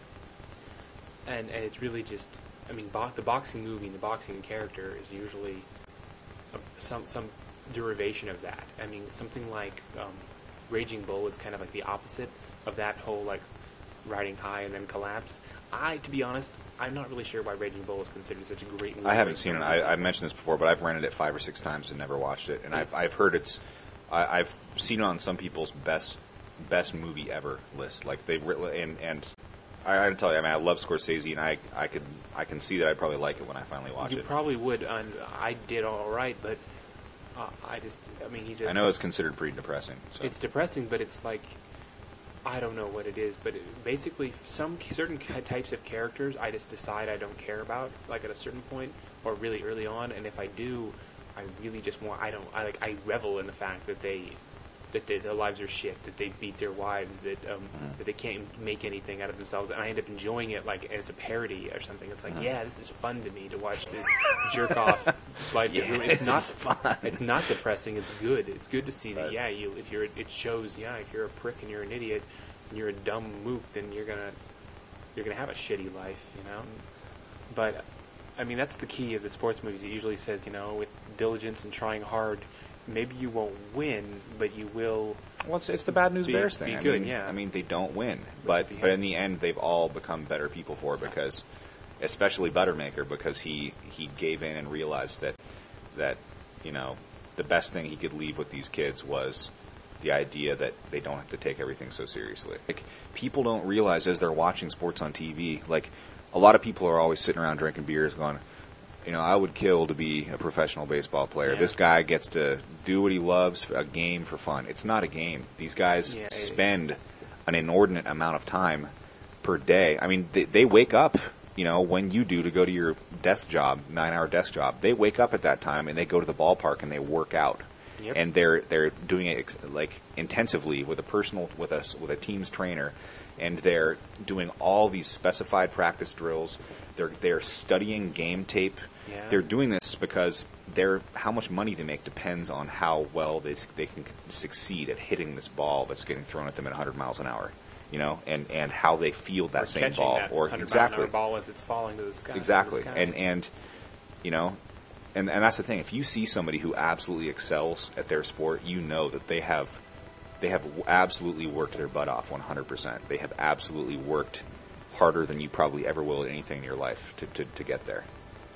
And and it's really just. I mean, bo- the boxing movie and the boxing character is usually a, some some derivation of that. I mean, something like um, Raging Bull is kind of like the opposite of that whole like riding high and then collapse. I, to be honest, I'm not really sure why Raging Bull is considered such a great movie. I haven't seen it. I, I've mentioned this before, but I've rented it five or six times and never watched it. And I've, It's- I've heard it's. I, I've seen it on some people's best best movie ever list. Like they've written, and and I, I tell you, I mean, I love Scorsese, and I I could I can see that I'd probably like it when I finally watch You it. probably would, and I did all right, but uh, I just, I mean, he's. A, I know it's considered pretty depressing. So. It's depressing, but it's like, I don't know what it is, but it, basically, some certain types of characters, I just decide I don't care about, like at a certain point, or really early on, and if I do, I really just want. I don't. I like. I revel in the fact that they. That they, their lives are shit, that they beat their wives, that um, mm-hmm. that they can't make anything out of themselves, and I end up enjoying it like as a parody or something. It's like, mm-hmm. yeah, this is fun to me to watch this jerk off life. Yeah, it's not fun. It's not depressing. It's good. It's good to see that. Right. Yeah, you if you're it shows. Yeah, if you're a prick and you're an idiot and you're a dumb mook, then you're gonna you're gonna have a shitty life, you know. But I mean, that's the key of the sports movies. It usually says, you know, with diligence and trying hard. Maybe you won't win, but you will. Well, it's, it's the bad news be, bears thing. Be I good, mean, yeah. I mean, they don't win, but but in the end, they've all become better people for it because, especially Buttermaker, because he he gave in and realized that that you know the best thing he could leave with these kids was the idea that they don't have to take everything so seriously. Like people don't realize as they're watching sports on T V, like a lot of people are always sitting around drinking beers, going. You know, I would kill to be a professional baseball player. Yeah. This guy gets to do what he loves, a game for fun. It's not a game. These guys yeah, spend an inordinate amount of time per day. I mean, they, they wake up, you know, when you do to go to your desk job, nine-hour desk job. They wake up at that time and they go to the ballpark and they work out. Yep. And they're they're doing it ex- like intensively with a personal with a with a team's trainer, and they're doing all these specified practice drills. They're they're studying game tape. Yeah. They're doing this because they're how much money they make depends on how well they they can succeed at hitting this ball that's getting thrown at them at one hundred miles an hour, you know, and, and how they field that or same ball that or exactly ball as it's falling to the sky. Exactly, the sky. and and you know, and and that's the thing. If you see somebody who absolutely excels at their sport, you know that they have they have absolutely worked their butt off one hundred percent. They have absolutely worked harder than you probably ever will at anything in your life to to, to get there.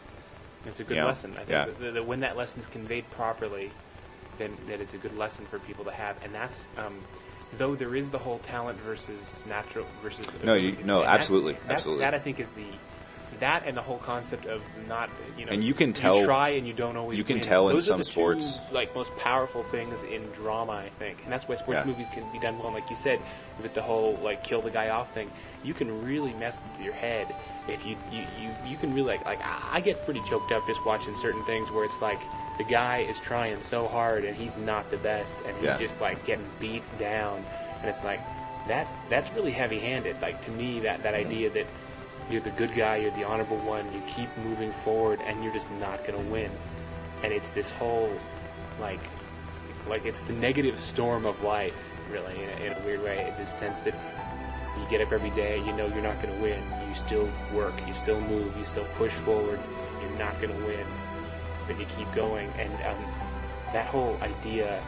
It's a good you know? lesson. I think yeah. that, that when that lesson is conveyed properly, then that is a good lesson for people to have. And that's, um, though there is the whole talent versus natural versus... No, you, no, absolutely, that, absolutely. That, I think is the... That and the whole concept of not, you know... And you can tell... You try and you don't always You can win. tell in Those some are the sports... two, like, most powerful things in drama, I think. And that's why sports yeah. movies can be done well. And like you said, with the whole, like, kill the guy off thing, you can really mess with your head if you you, you, you can really like, like I get pretty choked up just watching certain things where it's like the guy is trying so hard and he's not the best and he's yeah. just like getting beat down and it's like that that's really heavy handed. Like to me that, that idea that you're the good guy, you're the honorable one, you keep moving forward and you're just not gonna win. And it's this whole like like it's the negative storm of life really in a, in a weird way, in this sense that you get up every day, you know you're not going to win. You still work, you still move, you still push forward. You're not going to win, but you keep going. And um, that whole idea,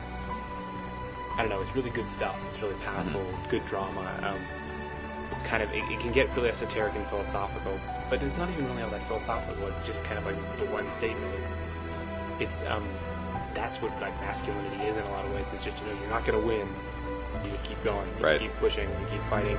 I don't know, it's really good stuff. It's really powerful. Mm-hmm. It's good drama. Um, it's kind of, it, it can get really esoteric and philosophical, but it's not even really all that philosophical. It's just kind of like the one statement. It's, it's um, that's what like masculinity is in a lot of ways. It's just, you know, you're not going to win. You just keep going. You right. just keep pushing. You keep fighting.